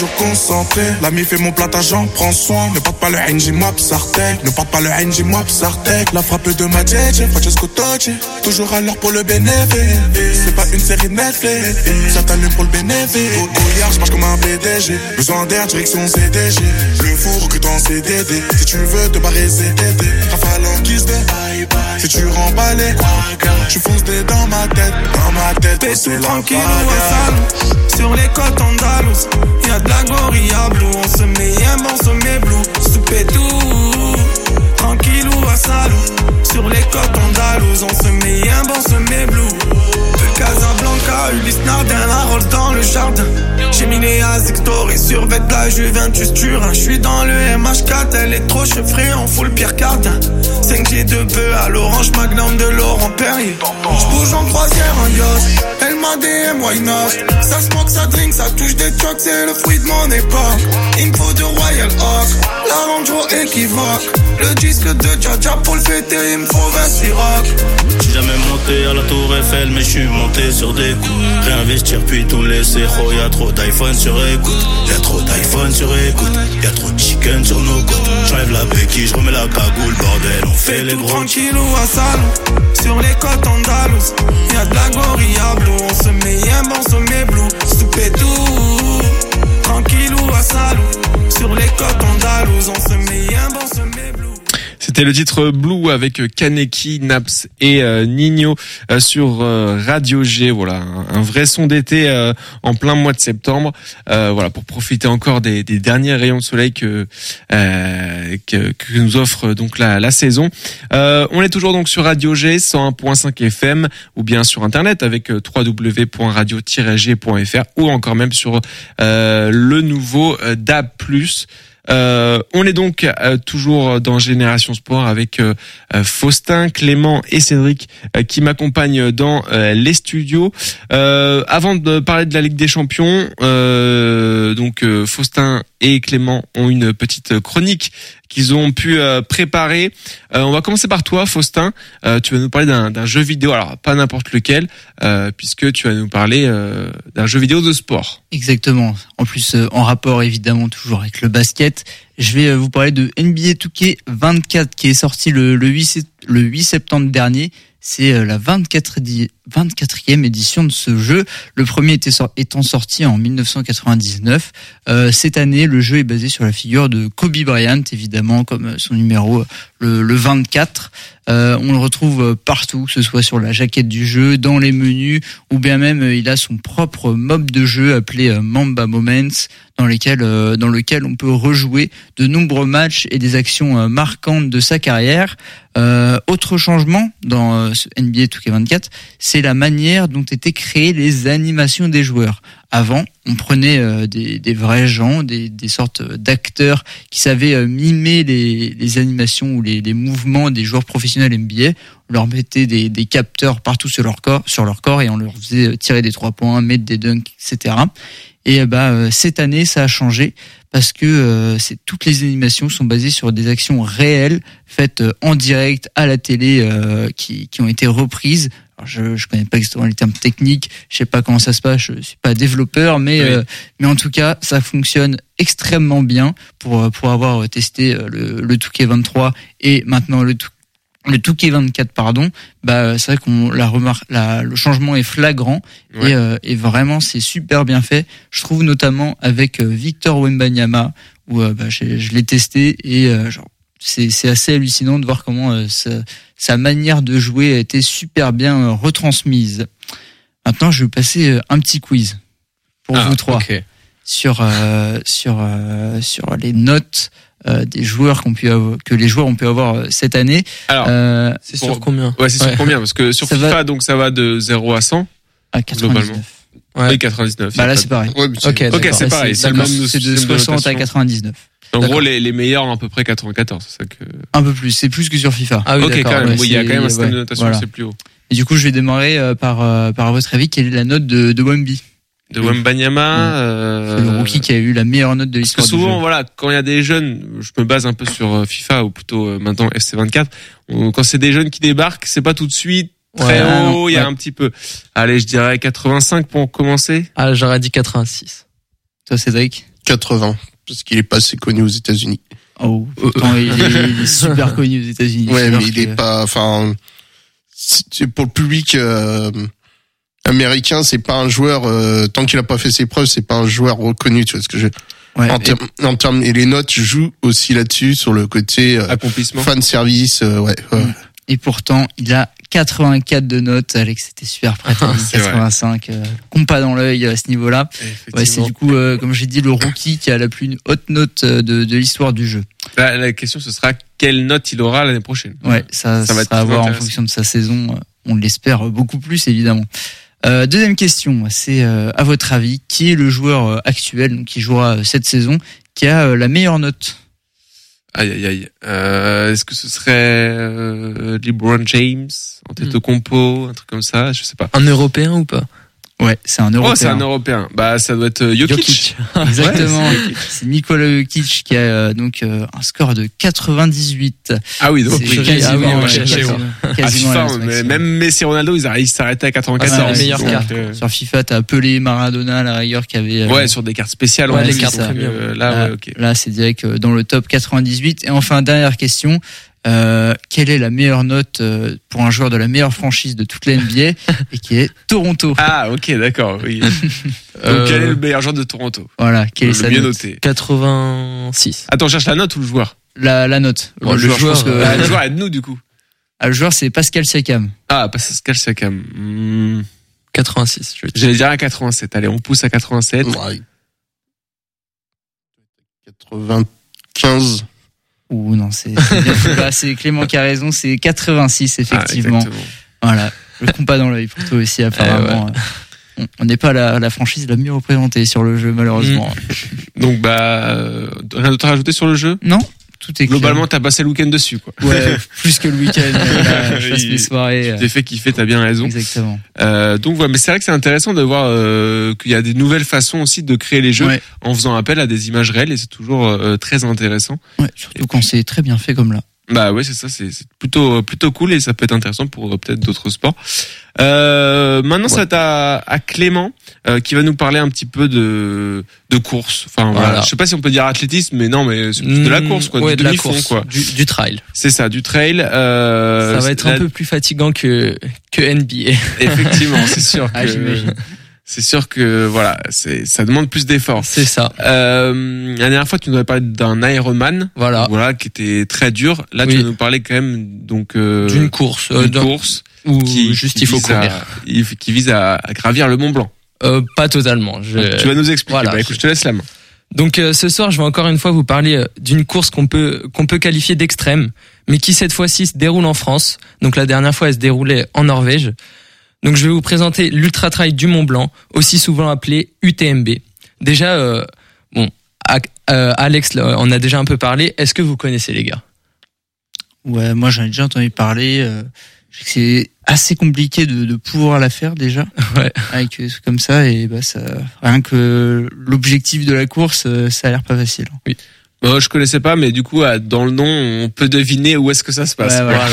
toujours concentré. L'ami fait mon platage, j'en prends soin. Ne porte pas le NJ, moi psartek. Ne porte pas le NJ, moi psartek. La frappe de ma JJ, Francesco Totti. Toujours à l'heure pour le bénéfice. C'est pas une série de Netflix. Ça t'allume pour le bénéfice. Hier, je marche comme un PDG. Besoin d'air, direction CDG. Le fou recrute en CDD. Si tu veux te barrer, c'est TD. Rafale en guise de bye bye. Si tu remballes, je fonce des dans ma tête. Dans ma tête, c'est tranquille ou à salon. Sur les côtes andalouses, y'a de la gorilla blue. On se met yem, on se met blue. Soupé tout, tranquille ou à salon. Sur les côtes andalouses, on se met yem, on se met blue. De Casablanca, Ulysse Nardin, la roll dans le jardin. J'ai miné à Zictory, sur vête de la Juventus Turin. J'suis dans le MH4, elle est trop chevrée, on fout le Pierre Cardin. 5G de bœuf à l'orange magnum de Laurent Perrier. J'bouge en croisière en yacht, elle m'a DM, why not? Ça smoke, ça drink, ça touche des chocs, c'est le fruit de mon époque. Il me faut de Royal Oak, la Range Rover équivoque. Le disque de Jaja pour le fêter, il me faut 20 Ciroc. J'suis jamais monté à la tour Eiffel, mais j'suis monté sur des coups. Réinvestir puis tout laisser, oh y'a trop d'iPhone sur écoute. Y'a trop d'iPhone sur écoute. Y'a trop de chicken sur nos côtes. J'enlève la béquille, j'remets la cagoule, bordel, on fait les gros. Tranquille ou à salon, sur les côtes andalouses. Y'a de la gorilla blue, on se met yem, on se met blue. Soupé tout, tranquille ou à salon, sur les côtes andalouses. On se met yem, on se met blue. C'était le titre Blue avec Kaneki, Naps et Nino sur Radio G. Voilà, un vrai son d'été en plein mois de septembre. Voilà, pour profiter encore des derniers rayons de soleil que nous offre donc la saison. On est toujours donc sur Radio G 101.5 FM ou bien sur internet avec www.radio-g.fr ou encore même sur le nouveau DAB+. On est donc toujours dans Génération Sport avec Faustin, Clément et Cédric qui m'accompagnent dans les studios. Avant de parler de la Ligue des Champions, donc Faustin et Clément ont une petite chronique qu'ils ont pu préparer. On va commencer par toi, Faustin. Tu vas nous parler d'un jeu vidéo, alors pas n'importe lequel, puisque tu vas nous parler d'un jeu vidéo de sport. Exactement. En plus, en rapport évidemment toujours avec le basket. Je vais vous parler de NBA 2K24 qui est sorti le 8 septembre dernier. C'est la 24e édition de ce jeu. Le premier étant sorti en 1999. Cette année, le jeu est basé sur la figure de Kobe Bryant, évidemment, comme son numéro, le 24. On le retrouve partout, que ce soit sur la jaquette du jeu, dans les menus, ou bien même il a son propre mode de jeu appelé Mamba Moments, dans lequel on peut rejouer de nombreux matchs et des actions marquantes de sa carrière. Autre changement dans ce NBA 2K24, c'est la manière dont étaient créées les animations des joueurs. Avant, on prenait des vrais gens, des sortes d'acteurs qui savaient mimer les animations ou les mouvements des joueurs professionnels NBA. On leur mettait des capteurs partout sur leur corps et on leur faisait tirer des 3 points, mettre des dunks, etc. Et cette année, ça a changé parce que toutes les animations sont basées sur des actions réelles faites en direct à la télé qui ont été reprises. Alors je connais pas exactement les termes techniques, je sais pas comment ça se passe, je suis pas développeur, mais en tout cas ça fonctionne extrêmement bien pour avoir testé le 2K23 et maintenant le 2K24 pardon. C'est vrai qu'on la remarque, le changement est flagrant. Ouais. Et vraiment c'est super bien fait. Je trouve notamment avec Victor Wembanyama où je l'ai testé et c'est assez hallucinant de voir comment sa manière de jouer a été super bien retransmise. Maintenant, je vais passer un petit quiz pour vous trois sur les notes des joueurs que les joueurs ont pu avoir cette année. Alors, c'est sur combien? Ouais, c'est sur combien? Parce que sur FIFA, donc ça va de 0 à 100. À 99. Ouais. Oui, 99. Là, c'est pareil. Ouais, c'est pareil. C'est de 60 à 99. En gros, les meilleurs ont à peu près 94, c'est ça que... Un peu plus, c'est plus que sur FIFA. Ah oui, ok, d'accord. Quand même. Ouais, il y a quand même un système de notation, c'est plus haut. Et du coup, je vais démarrer par votre avis, quelle est la note de Wemby? De Wembanyama, c'est le rookie qui a eu la meilleure note de l'histoire. Parce que souvent, voilà, quand il y a des jeunes, je me base un peu sur FIFA ou plutôt maintenant FC24. Quand c'est des jeunes qui débarquent, c'est pas tout de suite très haut, il y a un petit peu. Allez, je dirais 85 pour commencer. Ah, j'aurais dit 86. Toi, Cédric? 80, parce qu'il est pas assez connu aux États-Unis. Oh, pourtant, il est super connu aux États-Unis. Ouais, mais il est pas, enfin, c'est pour le public américain, c'est pas un joueur tant qu'il a pas fait ses preuves, c'est pas un joueur reconnu, tu vois ce que je. Ouais, en termes et les notes jouent aussi là-dessus sur le côté accomplissement, fan service, ouais. Et pourtant, il a 84 de notes. Alex, c'était super prêt. 85, compas dans l'œil à ce niveau-là. Ouais, c'est du coup, comme j'ai dit, le rookie qui a la plus haute note de l'histoire du jeu. La question, ce sera quelle note il aura l'année prochaine. Ouais, ça va être à voir en fonction de sa saison. On l'espère beaucoup plus, évidemment. Deuxième question, c'est à votre avis, qui est le joueur actuel, donc qui jouera cette saison, qui a la meilleure note? Aïe. Est-ce que ce serait LeBron James, Antetokounmpo, un truc comme ça? Je sais pas. Un Européen ou pas? Ouais, c'est un Européen. Oh, c'est un Européen. Bah, ça doit être Jokic. Exactement. Ouais, c'est Nikola Jokic qui a donc un score de 98. Ah oui, donc c'est quasiment même Messi, Ronaldo, ils s'arrêtaient à 94. Ah, les meilleures cartes. Sur FIFA, t'as appelé Maradona à la rigueur qui avait. Ouais, sur des cartes spéciales. Ouais, les cartes premium. Là, c'est direct dans le top 98. Et enfin, dernière question. Quelle est la meilleure note pour un joueur de la meilleure franchise de toute la NBA et qui est Toronto? Ah, ok, d'accord, oui. Donc, quel est le meilleur joueur de Toronto? Voilà, quel est sa mieux note? noté. 86. Attends, on cherche la note ou le joueur? La note. Bon, le joueur, le joueur aide-nous, du coup. Le joueur, c'est Pascal Siakam. Ah, Pascal Siakam. 86. J'allais dire à 87. Allez, on pousse à 87. Ouais. 95. Ouh non, c'est bien. C'est Clément qui a raison, c'est 86 effectivement. Voilà, le compas dans l'œil pour toi aussi apparemment. Ouais. On n'est pas la franchise la mieux représentée sur le jeu malheureusement. Donc rien d'autre à rajouter sur le jeu? Non, tout est globalement clair. T'as passé le week-end dessus quoi. Ouais, plus que le week-end. Là, je passe mes soirées. Tu t'es fait kiffer, t'as bien raison. Exactement. Donc voilà, mais c'est vrai que c'est intéressant de voir qu'il y a des nouvelles façons aussi de créer les jeux en faisant appel à des images réelles et c'est toujours très intéressant. Ouais, surtout quand c'est très bien fait comme là. Bah ouais, c'est ça, c'est plutôt cool et ça peut être intéressant pour peut-être d'autres sports. Maintenant, ça va être à Clément qui va nous parler un petit peu de course. Enfin voilà, je sais pas si on peut dire athlétisme, mais non, mais c'est plus de la course quoi, ouais, du demi-fond quoi, du trail. C'est ça, du trail. Ça va être un peu plus fatigant que NBA. Effectivement, c'est sûr que. J'imagine. C'est sûr que voilà, ça demande plus d'efforts. C'est ça. La dernière fois, tu nous avais parlé d'un Ironman, voilà, qui était très dur. Là, tu vas nous parler quand même donc d'une course, où il faut courir, qui vise à gravir le Mont Blanc. Pas totalement. Tu vas nous expliquer. Voilà, écoute, je te laisse la main. Donc ce soir, je vais encore une fois vous parler d'une course qu'on peut qualifier d'extrême, mais qui cette fois-ci se déroule en France. Donc la dernière fois, elle se déroulait en Norvège. Donc je vais vous présenter l'Ultra Trail du Mont Blanc, aussi souvent appelé UTMB. Déjà, Alex en a déjà un peu parlé. Est-ce que vous connaissez les gars? Ouais, moi j'en ai déjà entendu parler. Je sais que c'est assez compliqué de pouvoir la faire déjà. Ouais. Avec comme ça et ça rien que l'objectif de la course, ça a l'air pas facile. Oui. Je connaissais pas, mais du coup dans le nom, on peut deviner où est-ce que ça se passe. Ouais, voilà.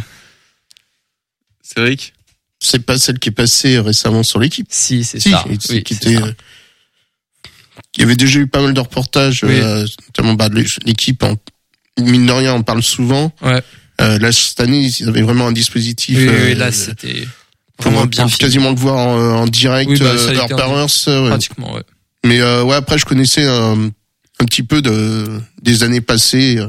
C'est vrai que c'est pas celle qui est passée récemment sur l'équipe. Si, c'est ça. Oui, qui était. Il y avait déjà eu pas mal de reportages, notamment l'équipe. Mine de rien, on parle souvent. Ouais. Là cette année, ils avaient vraiment un dispositif. Oui, là c'était vraiment bien pour quasiment le voir en direct, heure par heure. Pratiquement, ouais. Mais après, je connaissais un petit peu des années passées.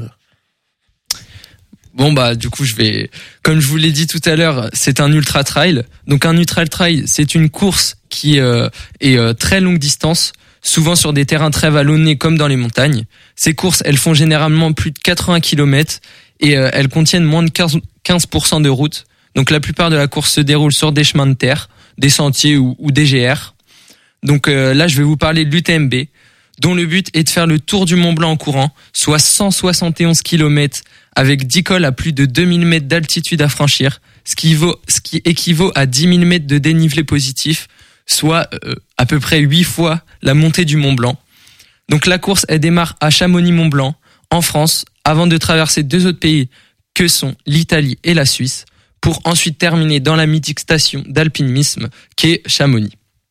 Bon du coup comme je vous l'ai dit tout à l'heure, c'est un ultra trail. Donc un ultra trail, c'est une course qui est très longue distance, souvent sur des terrains très vallonnés comme dans les montagnes. Ces courses, elles font généralement plus de 80 km et elles contiennent moins de 15% de route. Donc la plupart de la course se déroule sur des chemins de terre, des sentiers ou des GR. Donc là, je vais vous parler de l'UTMB, dont le but est de faire le tour du Mont Blanc en courant, soit 171 km avec 10 cols à plus de 2000 mètres d'altitude à franchir, ce qui équivaut à 10 000 mètres de dénivelé positif, soit à peu près 8 fois la montée du Mont Blanc. Donc la course, elle démarre à Chamonix-Mont-Blanc, en France, avant de traverser 2 autres pays que sont l'Italie et la Suisse, pour ensuite terminer dans la mythique station d'alpinisme qui est Chamonix.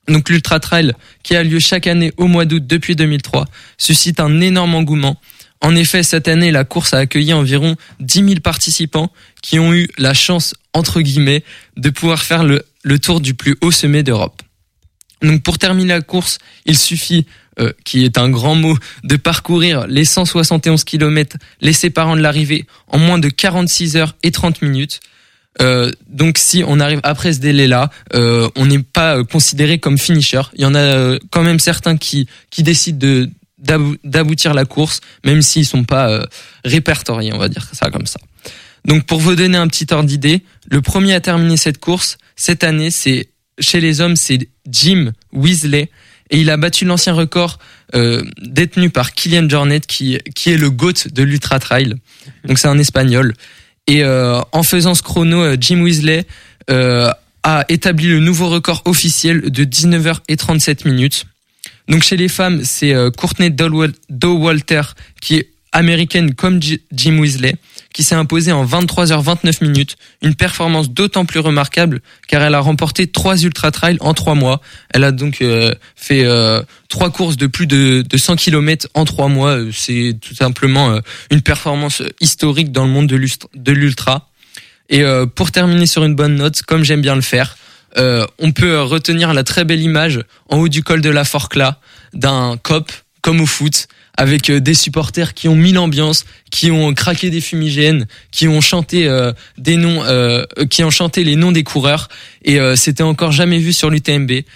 Donc l'Ultra Trail, qui a lieu chaque année au mois d'août depuis 2003, suscite un énorme engouement. En effet, cette année, la course a accueilli environ 10 000 participants qui ont eu la chance, entre guillemets, de pouvoir faire le tour du plus haut sommet d'Europe. Donc pour terminer la course, il suffit, qui est un grand mot, de parcourir les 171 km les séparant de l'arrivée en moins de 46 heures et 30 minutes. Donc si on arrive après ce délai-là, on n'est pas considéré comme finisher. Il y en a quand même certains qui décident d'aboutir la course, même s'ils sont pas répertoriés, on va dire ça comme ça. Donc pour vous donner un petit ordre d'idée, le premier à terminer cette course cette année, chez les hommes, c'est Jim Weasley, et il a battu l'ancien record détenu par Kilian Jornet, qui est le GOAT de l'Ultra Trail. Donc c'est un Espagnol. Et en faisant ce chrono, Jim Weasley a établi le nouveau record officiel de 19h37 minutes. Donc chez les femmes, c'est Courtney Dauwalter, qui est américaine comme Jim Weasley, qui s'est imposée en 23h29 minutes, une performance d'autant plus remarquable car elle a remporté 3 ultra trails en 3 mois. Elle a donc fait 3 courses de plus de 100 km en 3 mois. C'est tout simplement une performance historique dans le monde de l'ultra. Et pour terminer sur une bonne note, comme j'aime bien le faire, on peut retenir la très belle image en haut du col de la Forclaz d'un COP, comme au foot, avec des supporters qui ont mis l'ambiance, qui ont craqué des fumigènes, qui ont chanté des noms, qui ont chanté les noms des coureurs, et c'était encore jamais vu sur l'UTMB. Et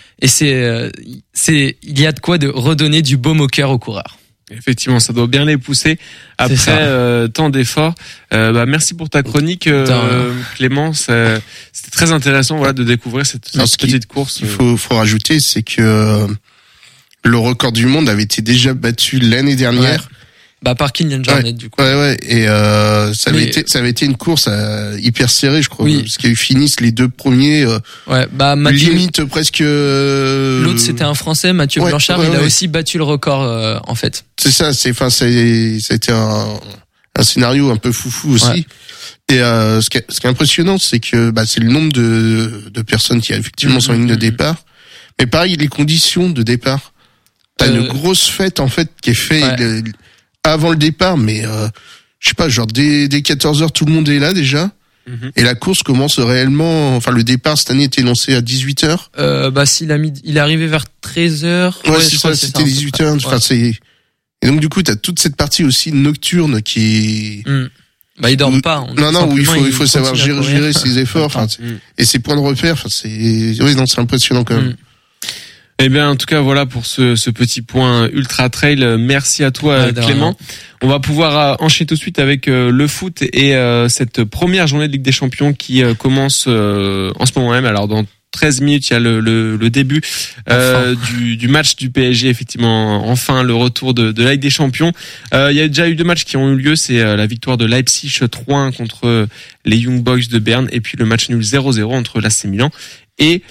il y a de quoi de redonner du baume au cœur aux coureurs. Effectivement, ça doit bien les pousser après tant d'efforts. Merci pour ta chronique, Clément. C'était très intéressant, voilà, de découvrir cette petite course. Il faut rajouter, c'est que le record du monde avait été déjà battu l'année dernière. Ouais. Par Kilian Jornet, du coup. Ouais. Et ça avait été une course hyper serrée, je crois. Oui. Parce qu'ils finissent les 2 premiers. Mathieu, limite presque. L'autre, c'était un Français, Mathieu Blanchard. Il a aussi battu le record, en fait. C'est ça. Ça a été un scénario un peu foufou aussi. Ouais. Et ce qui est impressionnant, c'est que c'est le nombre de personnes qui effectivement sont en ligne de départ. Mais pareil, les conditions de départ. T'as une grosse fête en fait qui est faite avant le départ, mais je sais pas, genre dès 14h tout le monde est là déjà. Et la course commence réellement. Enfin, le départ cette année était lancé à 18h. Il est arrivé vers 13h. Ouais, c'est ça, c'était 18h. Enfin, et donc du coup, t'as toute cette partie aussi nocturne qui. Ils dorment pas. Où il faut savoir gérer ses efforts. Enfin, et ses points de repère. Enfin, c'est impressionnant quand même. Eh bien, en tout cas, voilà pour ce petit point Ultra Trail. Merci à toi, Clément. On va pouvoir enchaîner tout de suite avec le foot et cette première journée de Ligue des Champions qui commence en ce moment même. Alors, dans 13 minutes, il y a le début du match du PSG, effectivement, enfin le retour de la Ligue des Champions. Il y a déjà eu 2 matchs qui ont eu lieu, c'est la victoire de Leipzig 3-1 contre les Young Boys de Berne et puis le match nul 0-0 entre l'AC Milan et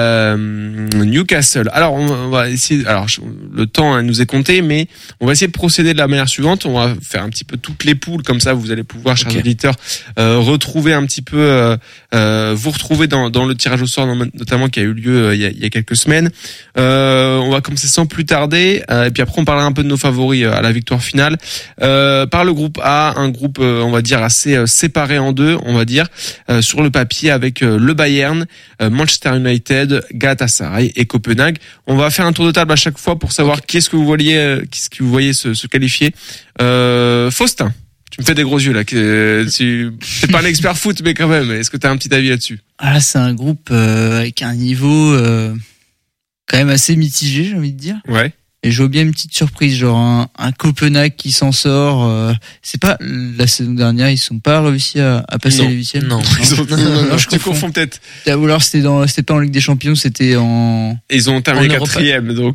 Newcastle. Alors on va essayer, le temps nous est compté, mais on va essayer de procéder de la manière suivante. On va faire un petit peu toutes les poules, comme ça vous allez pouvoir, chers auditeurs, retrouver un petit peu, vous retrouver dans le tirage au sort notamment qui a eu lieu il y a quelques semaines. On va commencer sans plus tarder, et puis après on parlera un peu de nos favoris à la victoire finale. Par le groupe A, un groupe on va dire assez séparé en deux, on va dire, sur le papier, avec le Bayern, Manchester United, Galatasaray et Copenhague. On va faire un tour de table à chaque fois pour savoir qui est-ce que vous voyez se qualifier. Faustin, tu me fais des gros yeux là. T'es pas un expert foot, mais quand même, est-ce que t'as un petit avis là-dessus? Là, c'est un groupe avec un niveau quand même assez mitigé, j'ai envie de dire. Ouais. Et je vois bien une petite surprise, genre un Copenhague qui s'en sort. C'est pas la saison dernière, ils sont pas réussi à passer les huitièmes. Non, je confonds peut-être. Ou alors c'était pas en Ligue des Champions, c'était en. Ils ont terminé 4e, donc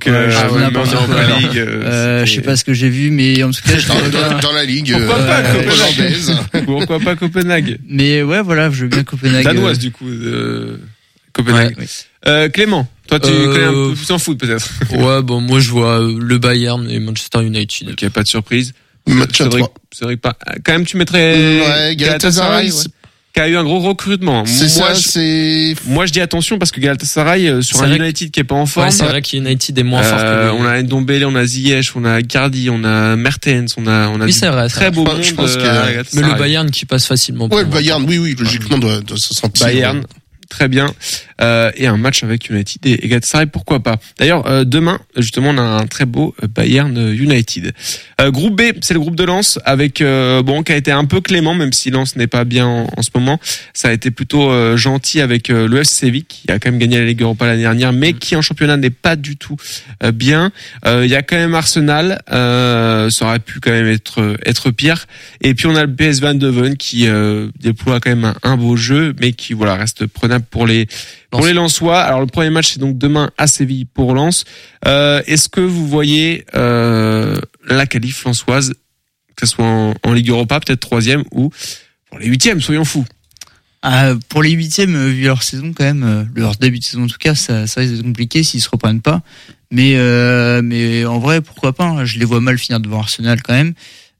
je sais pas ce que j'ai vu, mais en tout cas dans la Ligue hollandaise. Pourquoi pas Copenhague? Mais ouais, voilà, je veux bien Copenhague. Danoise du coup, Copenhague. Ouais. Clément, toi tu connais un peu plus en foot peut-être. Ouais, moi je vois le Bayern et Manchester United. Ok, pas de surprise. Match à 3. C'est vrai que pas. Quand même tu mettrais Galatasaray. qui a eu un gros recrutement. Moi, je dis attention parce que Galatasaray sur un United qui est pas en forme. Ouais, c'est vrai que United est moins fort que lui. On a Ndombele, on a Ziyech, on a Icardi, on a Mertens, on a oui, c'est vrai, très beau monde. Je pense mais le Bayern qui passe facilement. Ouais, le Bayern, oui, logiquement doit se sentir. Bayern. Très bien. Et un match avec United et Galatasaray, pourquoi pas. D'ailleurs, demain, justement, on a un très beau Bayern United. Groupe B, c'est le groupe de Lens avec qui a été un peu clément, même si Lens n'est pas bien en ce moment. Ça a été plutôt gentil avec le FC Séville qui a quand même gagné la Ligue Europa l'année dernière, mais qui en championnat n'est pas du tout bien. Il y a quand même Arsenal, ça aurait pu quand même être pire. Et puis on a le PSV Eindhoven qui déploie quand même un beau jeu, mais qui reste prenable pour les Lensois. Alors le premier match c'est donc demain à Séville pour Lens. Est-ce que vous voyez la qualif lensoise, que ce soit en Ligue Europa, peut-être 3e ou pour les 8e, soyons fous. Pour les 8e, vu leur saison quand même, leur début de saison en tout cas, ça risque d'être compliqué s'ils se reprennent pas. Mais en vrai, pourquoi pas, hein. Je les vois mal finir devant Arsenal quand même.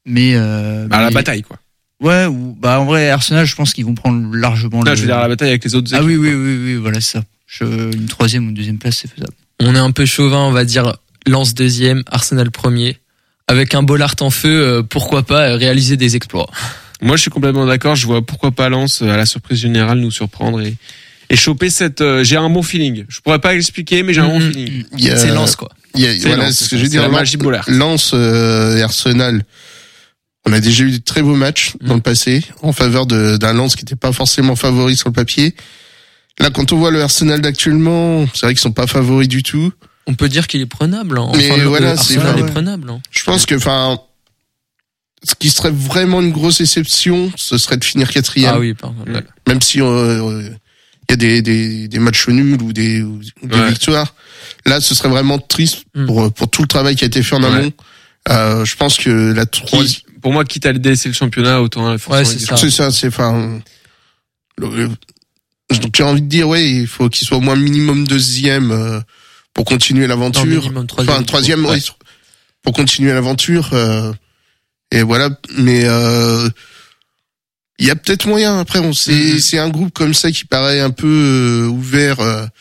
La bataille quoi. Ouais, en vrai, Arsenal, je pense qu'ils vont prendre largement je veux dire la bataille avec les autres équipes. Ah oui, voilà, c'est ça. Une 3e ou une 2e place, c'est faisable. On est un peu chauvin, on va dire Lens 2e, Arsenal 1er. Avec un Bollaert en feu, pourquoi pas réaliser des exploits. Moi, je suis complètement d'accord. Je vois pourquoi pas Lens, à la surprise générale, nous surprendre et choper cette. J'ai un bon feeling. Je pourrais pas l'expliquer, mais j'ai un bon feeling. C'est Lens, quoi. Voilà ce que je veux dire. Lens et Arsenal. On a déjà eu de très beaux matchs dans le passé en faveur d'un Lens qui n'était pas forcément favori sur le papier. Là, quand on voit le Arsenal d'actuellement, c'est vrai qu'ils sont pas favoris du tout. On peut dire qu'il est prenable. Mais voilà, Arsenal est prenable. Je pense que, ce qui serait vraiment une grosse exception, ce serait de finir 4e. Ah oui, pardon. Même si il y a des matchs nuls ou des victoires. Là, ce serait vraiment triste pour tout le travail qui a été fait en amont. Je pense que la 3e. Pour moi, quitte à délaisser le championnat, autant c'est ça. Donc j'ai envie de dire, il faut qu'il soit au moins minimum 2e pour continuer l'aventure. Non, minimum 3e. 3e, pour continuer l'aventure. Et voilà, mais il y a peut-être moyen. Après, c'est un groupe comme ça qui paraît un peu ouvert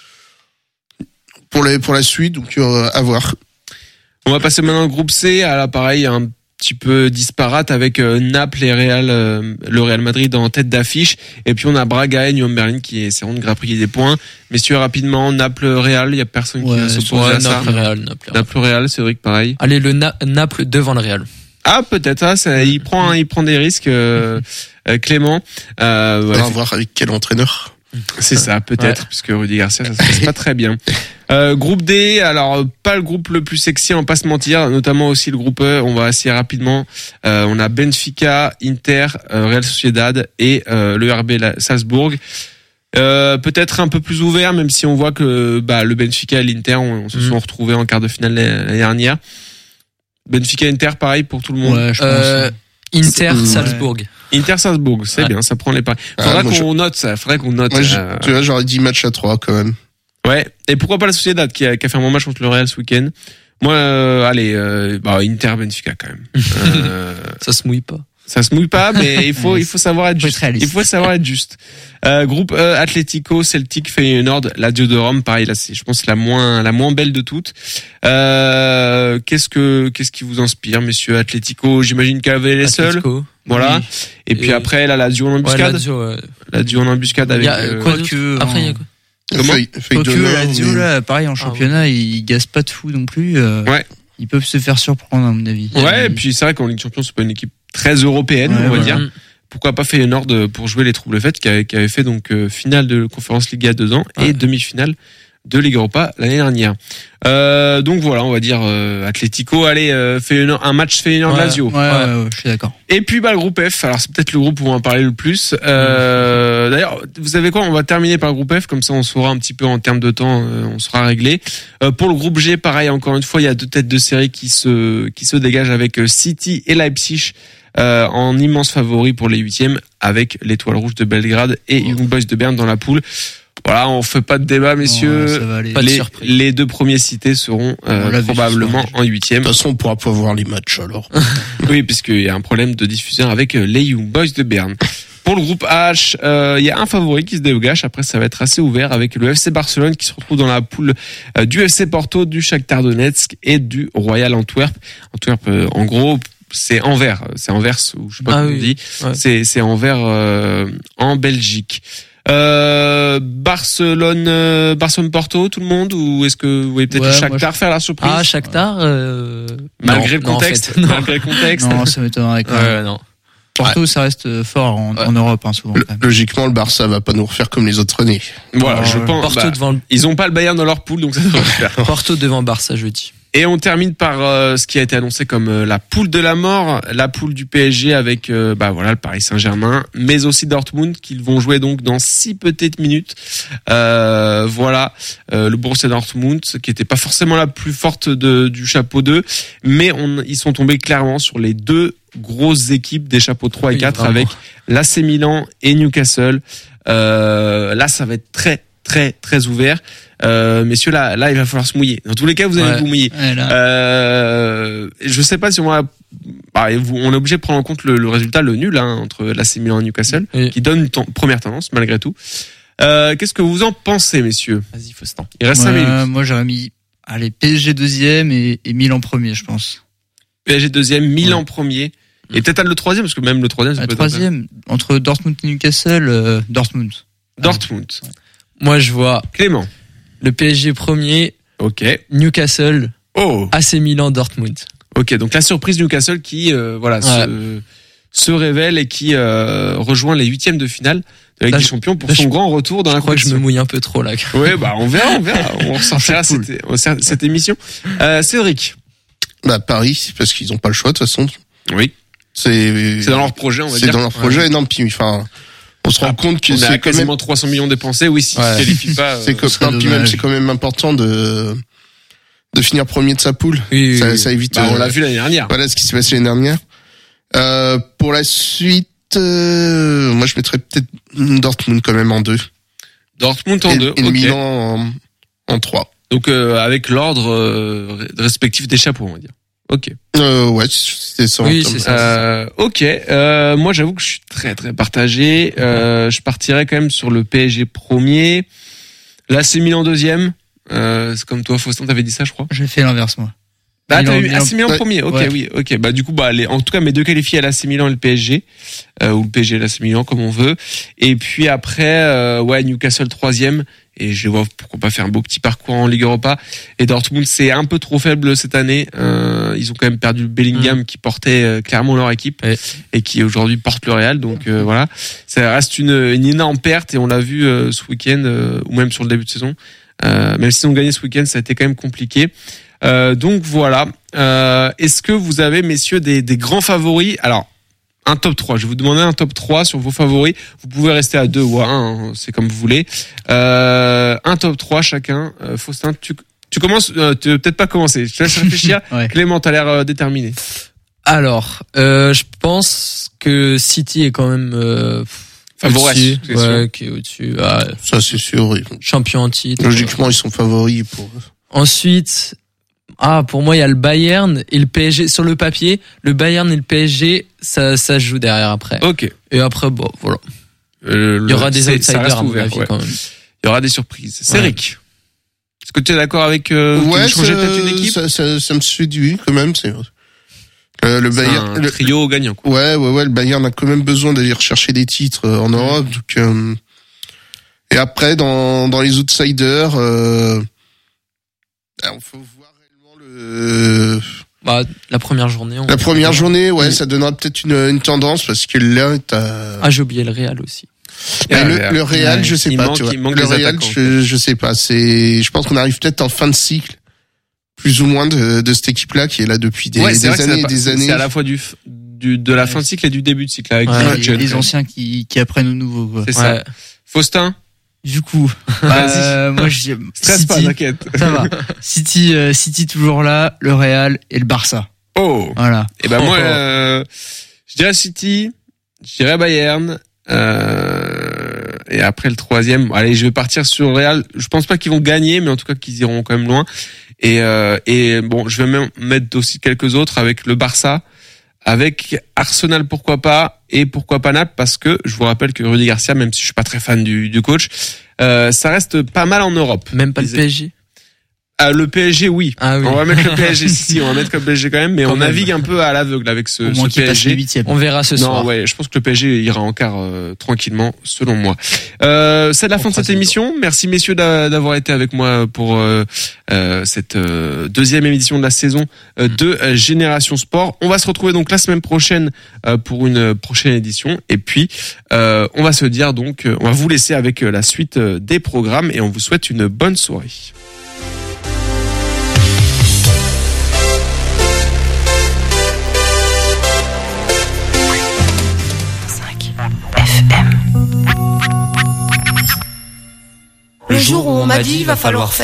pour la suite, donc à voir. On va passer maintenant au groupe C. Là, pareil, un petit peu disparate avec Naples et le Real Madrid en tête d'affiche. Et puis on a Braga et Union Berlin qui essaieront de grappiller des points. Messieurs, rapidement, Naples-Real, il y a personne qui va s'opposer à ça. Naples-Real, c'est vrai que pareil. Allez, le Naples devant le Real. Ah, peut-être, il prend des risques, Clément. On va voir avec quel entraîneur. C'est ça, peut-être, puisque Rudy Garcia, ça se passe pas très bien. Groupe D, alors pas le groupe le plus sexy, on va pas se mentir, notamment aussi le groupe E, on va assez rapidement. On a Benfica, Inter, Real Sociedad et le RB Salzbourg. Peut-être un peu plus ouvert, même si on voit que le Benfica et l'Inter on se sont retrouvés en quart de finale l'année dernière. Benfica-Inter, pareil pour tout le monde. Ouais, je pense. Inter-Salzbourg. Inter-Salzbourg, c'est bien, ça prend les paris. Faudrait qu'on note ça, Moi, tu vois, j'aurais dit match à 3 quand même. Ouais, et pourquoi pas la Sociedad qui a fait un bon match contre le Real ce week-end. Moi, Inter-Benfica quand même. Ça se mouille pas. Ça se mouille pas, mais il faut savoir être juste. Il faut savoir être juste. Groupe Atlético, Celtic, Feyenoord, Lazio de Rome, pareil là, je pense la moins belle de toutes. Qu'est-ce qui vous inspire, messieurs? Atlético, j'imagine qu'elle avait les seuls. Voilà. Oui. Et puis après la Lazio en embuscade. Lazio en embuscade avec. Après il y a quoi? Lazio là, pareil en championnat, ils gaspent pas de fou non plus. Ouais. Ils peuvent se faire surprendre à mon avis. Ouais, et puis c'est vrai qu'en Ligue des Champions, c'est pas une équipe très européenne, on va dire. Pourquoi pas Feyenoord pour jouer les troubles faites qui avait fait donc finale de Conference League il y a 2 ans et demi-finale de Ligue Europa l'année dernière. Donc voilà, on va dire Atlético, allez, un match Feyenoord-Lazio. Ouais, je suis d'accord. Et puis le groupe F, alors c'est peut-être le groupe où on va en parler le plus. D'ailleurs, vous savez quoi, on va terminer par le groupe F, comme ça on saura un petit peu en termes de temps, on sera réglé. Pour le groupe G, pareil, encore une fois, il y a 2 têtes de série qui se dégagent avec City et Leipzig en immense favori pour les 8e, avec l'Étoile Rouge de Belgrade et Young Boys de Berne dans la poule. Voilà, on fait pas de débat, messieurs. Non, ça va aller. Pas de surprise. Les deux premiers cités seront l'a vu probablement ce soir. en huitième. De toute façon, on pourra pas voir les matchs alors. Oui, puisqu'il y a un problème de diffusion avec les Young Boys de Berne. Pour le groupe H, il y a un favori qui se dégage. Après, ça va être assez ouvert avec le FC Barcelone qui se retrouve dans la poule du FC Porto, du Shakhtar Donetsk et du Royal Antwerp. Antwerp, en gros, c'est Anvers. C'est Anvers, ou je sais pas comment on dit. Ouais. C'est Anvers en Belgique. Barcelone Porto, tout le monde, ou est-ce que vous voyez peut-être Ouais, le moi, Shakhtar faire la surprise? Ah, Shakhtar, Malgré non, le contexte, non, en fait, non. malgré le contexte. Non, ça m'étonnerait quand même. Ouais, non. Porto, ça reste fort en Europe, souvent. Quand même. Logiquement, le Barça va pas nous refaire comme les autres années. Voilà, je pense. Porto devant le... Ils ont pas le Bayern dans leur poule, donc ça devrait le faire. Porto devant Barça jeudi. Et on termine par ce qui a été annoncé comme la poule de la mort, la poule du PSG avec voilà le Paris Saint-Germain, mais aussi Dortmund qu'ils vont jouer donc dans 6 petites minutes. Voilà le Borussia Dortmund qui était pas forcément la plus forte du chapeau 2, mais ils sont tombés clairement sur les deux grosses équipes des chapeaux 3 et 4 vraiment. avec l'AC Milan et Newcastle. Là ça va être très très très ouvert. Messieurs, là il va falloir se mouiller. Dans tous les cas, vous allez vous mouiller. Ouais, là. Je sais pas si on va, on est obligé de prendre en compte le résultat, le nul entre l'AC Milan et Newcastle, Oui. qui donne une première tendance malgré tout. Qu'est-ce que vous en pensez, messieurs? Vas-y, Faustin. Il reste 5 minutes. Moi, j'aurais mis PSG deuxième et Milan premier, je pense. PSG deuxième, Milan premier, et peut-être le troisième, parce que même le troisième, ça La peut troisième, entre Dortmund et Newcastle, Dortmund. être Dortmund. Moi, je vois Clément. le PSG premier, Ok. Newcastle, Oh. AC Milan, Dortmund. Ok. Donc la surprise Newcastle qui, se révèle et qui rejoint les huitièmes de finale de la Ligue Là, des Champions pour là, son je- grand retour dans la Je crois que je me compétition. mouille un peu trop là. Ouais, on verra. On ressortira cette émission. Cédric. Paris, parce qu'ils ont pas le choix de toute façon. Oui. C'est C'est dans leur projet, on va C'est dire. dans leur projet. Non, puis enfin, on se rend compte que On a c'est quand quasiment même, 300 millions dépensés. Oui, si tu Ouais. te qualifies pas. c'est que, serait non, puis même dommage. c'est quand même important de finir premier de sa poule. Oui, ça, oui, ça évite. on l'a vu l'année dernière. Voilà ce qui s'est passé l'année dernière. Pour la suite, moi je mettrais peut-être Dortmund quand même en 2. Dortmund en 2. Et le Ok. Milan en 3. Donc avec l'ordre respectif des chapeaux, on va dire. Ok. Ouais, c'est ça. Oui, c'est ça. Ok. Moi, j'avoue que je suis très très partagé. Je partirais quand même sur le PSG premier. L'AC Milan deuxième. C'est comme toi, Faustin, t'avais dit ça, je crois. J'ai fait l'inverse, moi. Bah, Milan- t'as eu Milan- AC Milan ouais. premier. Ok, Ouais. oui. Ok. Bah, du coup, en tout cas, mes deux qualifiés à l'AC Milan et le PSG, ou le PSG et l'AC Milan, comme on veut. Et puis après, Newcastle troisième. Et je vois pourquoi pas faire un beau petit parcours en Ligue Europa. Et Dortmund, c'est un peu trop faible cette année. Ils ont quand même perdu Bellingham qui portait clairement leur équipe Ouais. et qui aujourd'hui porte le Real. Donc voilà, ça reste une énorme perte et on l'a vu ce week-end ou même sur le début de saison. Même s'ils ont gagné ce week-end, ça a été quand même compliqué. Donc voilà. Est-ce que vous avez, messieurs, des grands favoris? Alors, un top 3. Je vais vous demander un top 3 sur vos favoris. Vous pouvez rester à 2 ou à 1, c'est comme vous voulez. Un top 3 chacun. Faustin, tu commences, tu veux peut-être pas commencer. Je te laisse réfléchir. Ouais. Clément, t'as l'air déterminé. Alors, je pense que City est quand même Favori, au-dessus, c'est sûr. qui est au-dessus. Ah, Ça, c'est sûr. Oui. champion en titre. Logiquement, ils sont favoris pour. Ensuite, pour moi, il y a le Bayern et le PSG. Sur le papier, le Bayern et le PSG, ça se joue derrière après. Ok. Et après, bon, voilà. Il y aura des ça outsiders reste à mon ouvert, avis ouais. quand même. Il y aura des surprises. C'est Ouais. Eric. Est-ce que tu es d'accord avec tu veux changer peut-être une équipe? ça me séduit quand même. C'est le C'est Bayern. un trio gagnant, quoi. Ouais. Le Bayern a quand même besoin d'aller rechercher des titres en Europe. Donc, et après, dans les outsiders, il faut voir réellement La première journée. la première journée. Ouais, ça donnera peut-être une tendance parce que là, t'as. J'ai oublié le Real aussi. Le Real, Ouais. je sais Il pas. manque- Tu vois. il manque Le des Real, attaquants. je sais pas. Je pense qu'on arrive peut-être en fin de cycle, plus ou moins de cette équipe-là qui est là depuis des Ouais, c'est vrai que années et c'est des années. C'est à la fois de la fin de cycle et du début de cycle avec Ouais, les jeunes. les anciens qui apprennent au nouveau, quoi. C'est ça. Ouais. Faustin, Du coup, moi, je stresse pas, t'inquiète. Ça va. City toujours là, le Real et le Barça. Oh. Voilà. Et ben moi, je dirais City, je dirais Bayern, Et après le troisième, allez, je vais partir sur Real. Je pense pas qu'ils vont gagner, mais en tout cas qu'ils iront quand même loin. Et bon, je vais même mettre aussi quelques autres avec le Barça, avec Arsenal pourquoi pas, et pourquoi pas Naples, parce que je vous rappelle que Rudy Garcia, même si je suis pas très fan du coach, ça reste pas mal en Europe. Même pas le PSG. Le PSG, oui. Ah oui. On va mettre le PSG, si, on va mettre le PSG quand même, mais on navigue un peu à l'aveugle avec ce PSG. On verra ce soir. Non, ouais, je pense que le PSG ira en quart tranquillement, selon moi. C'est la fin de cette émission. Merci messieurs d'avoir été avec moi pour cette deuxième émission de la saison de Génération Sport. On va se retrouver donc la semaine prochaine pour une prochaine édition. Et puis, on va se dire donc, on va vous laisser avec la suite des programmes et on vous souhaite une bonne soirée. Le jour où on m'a dit va falloir faire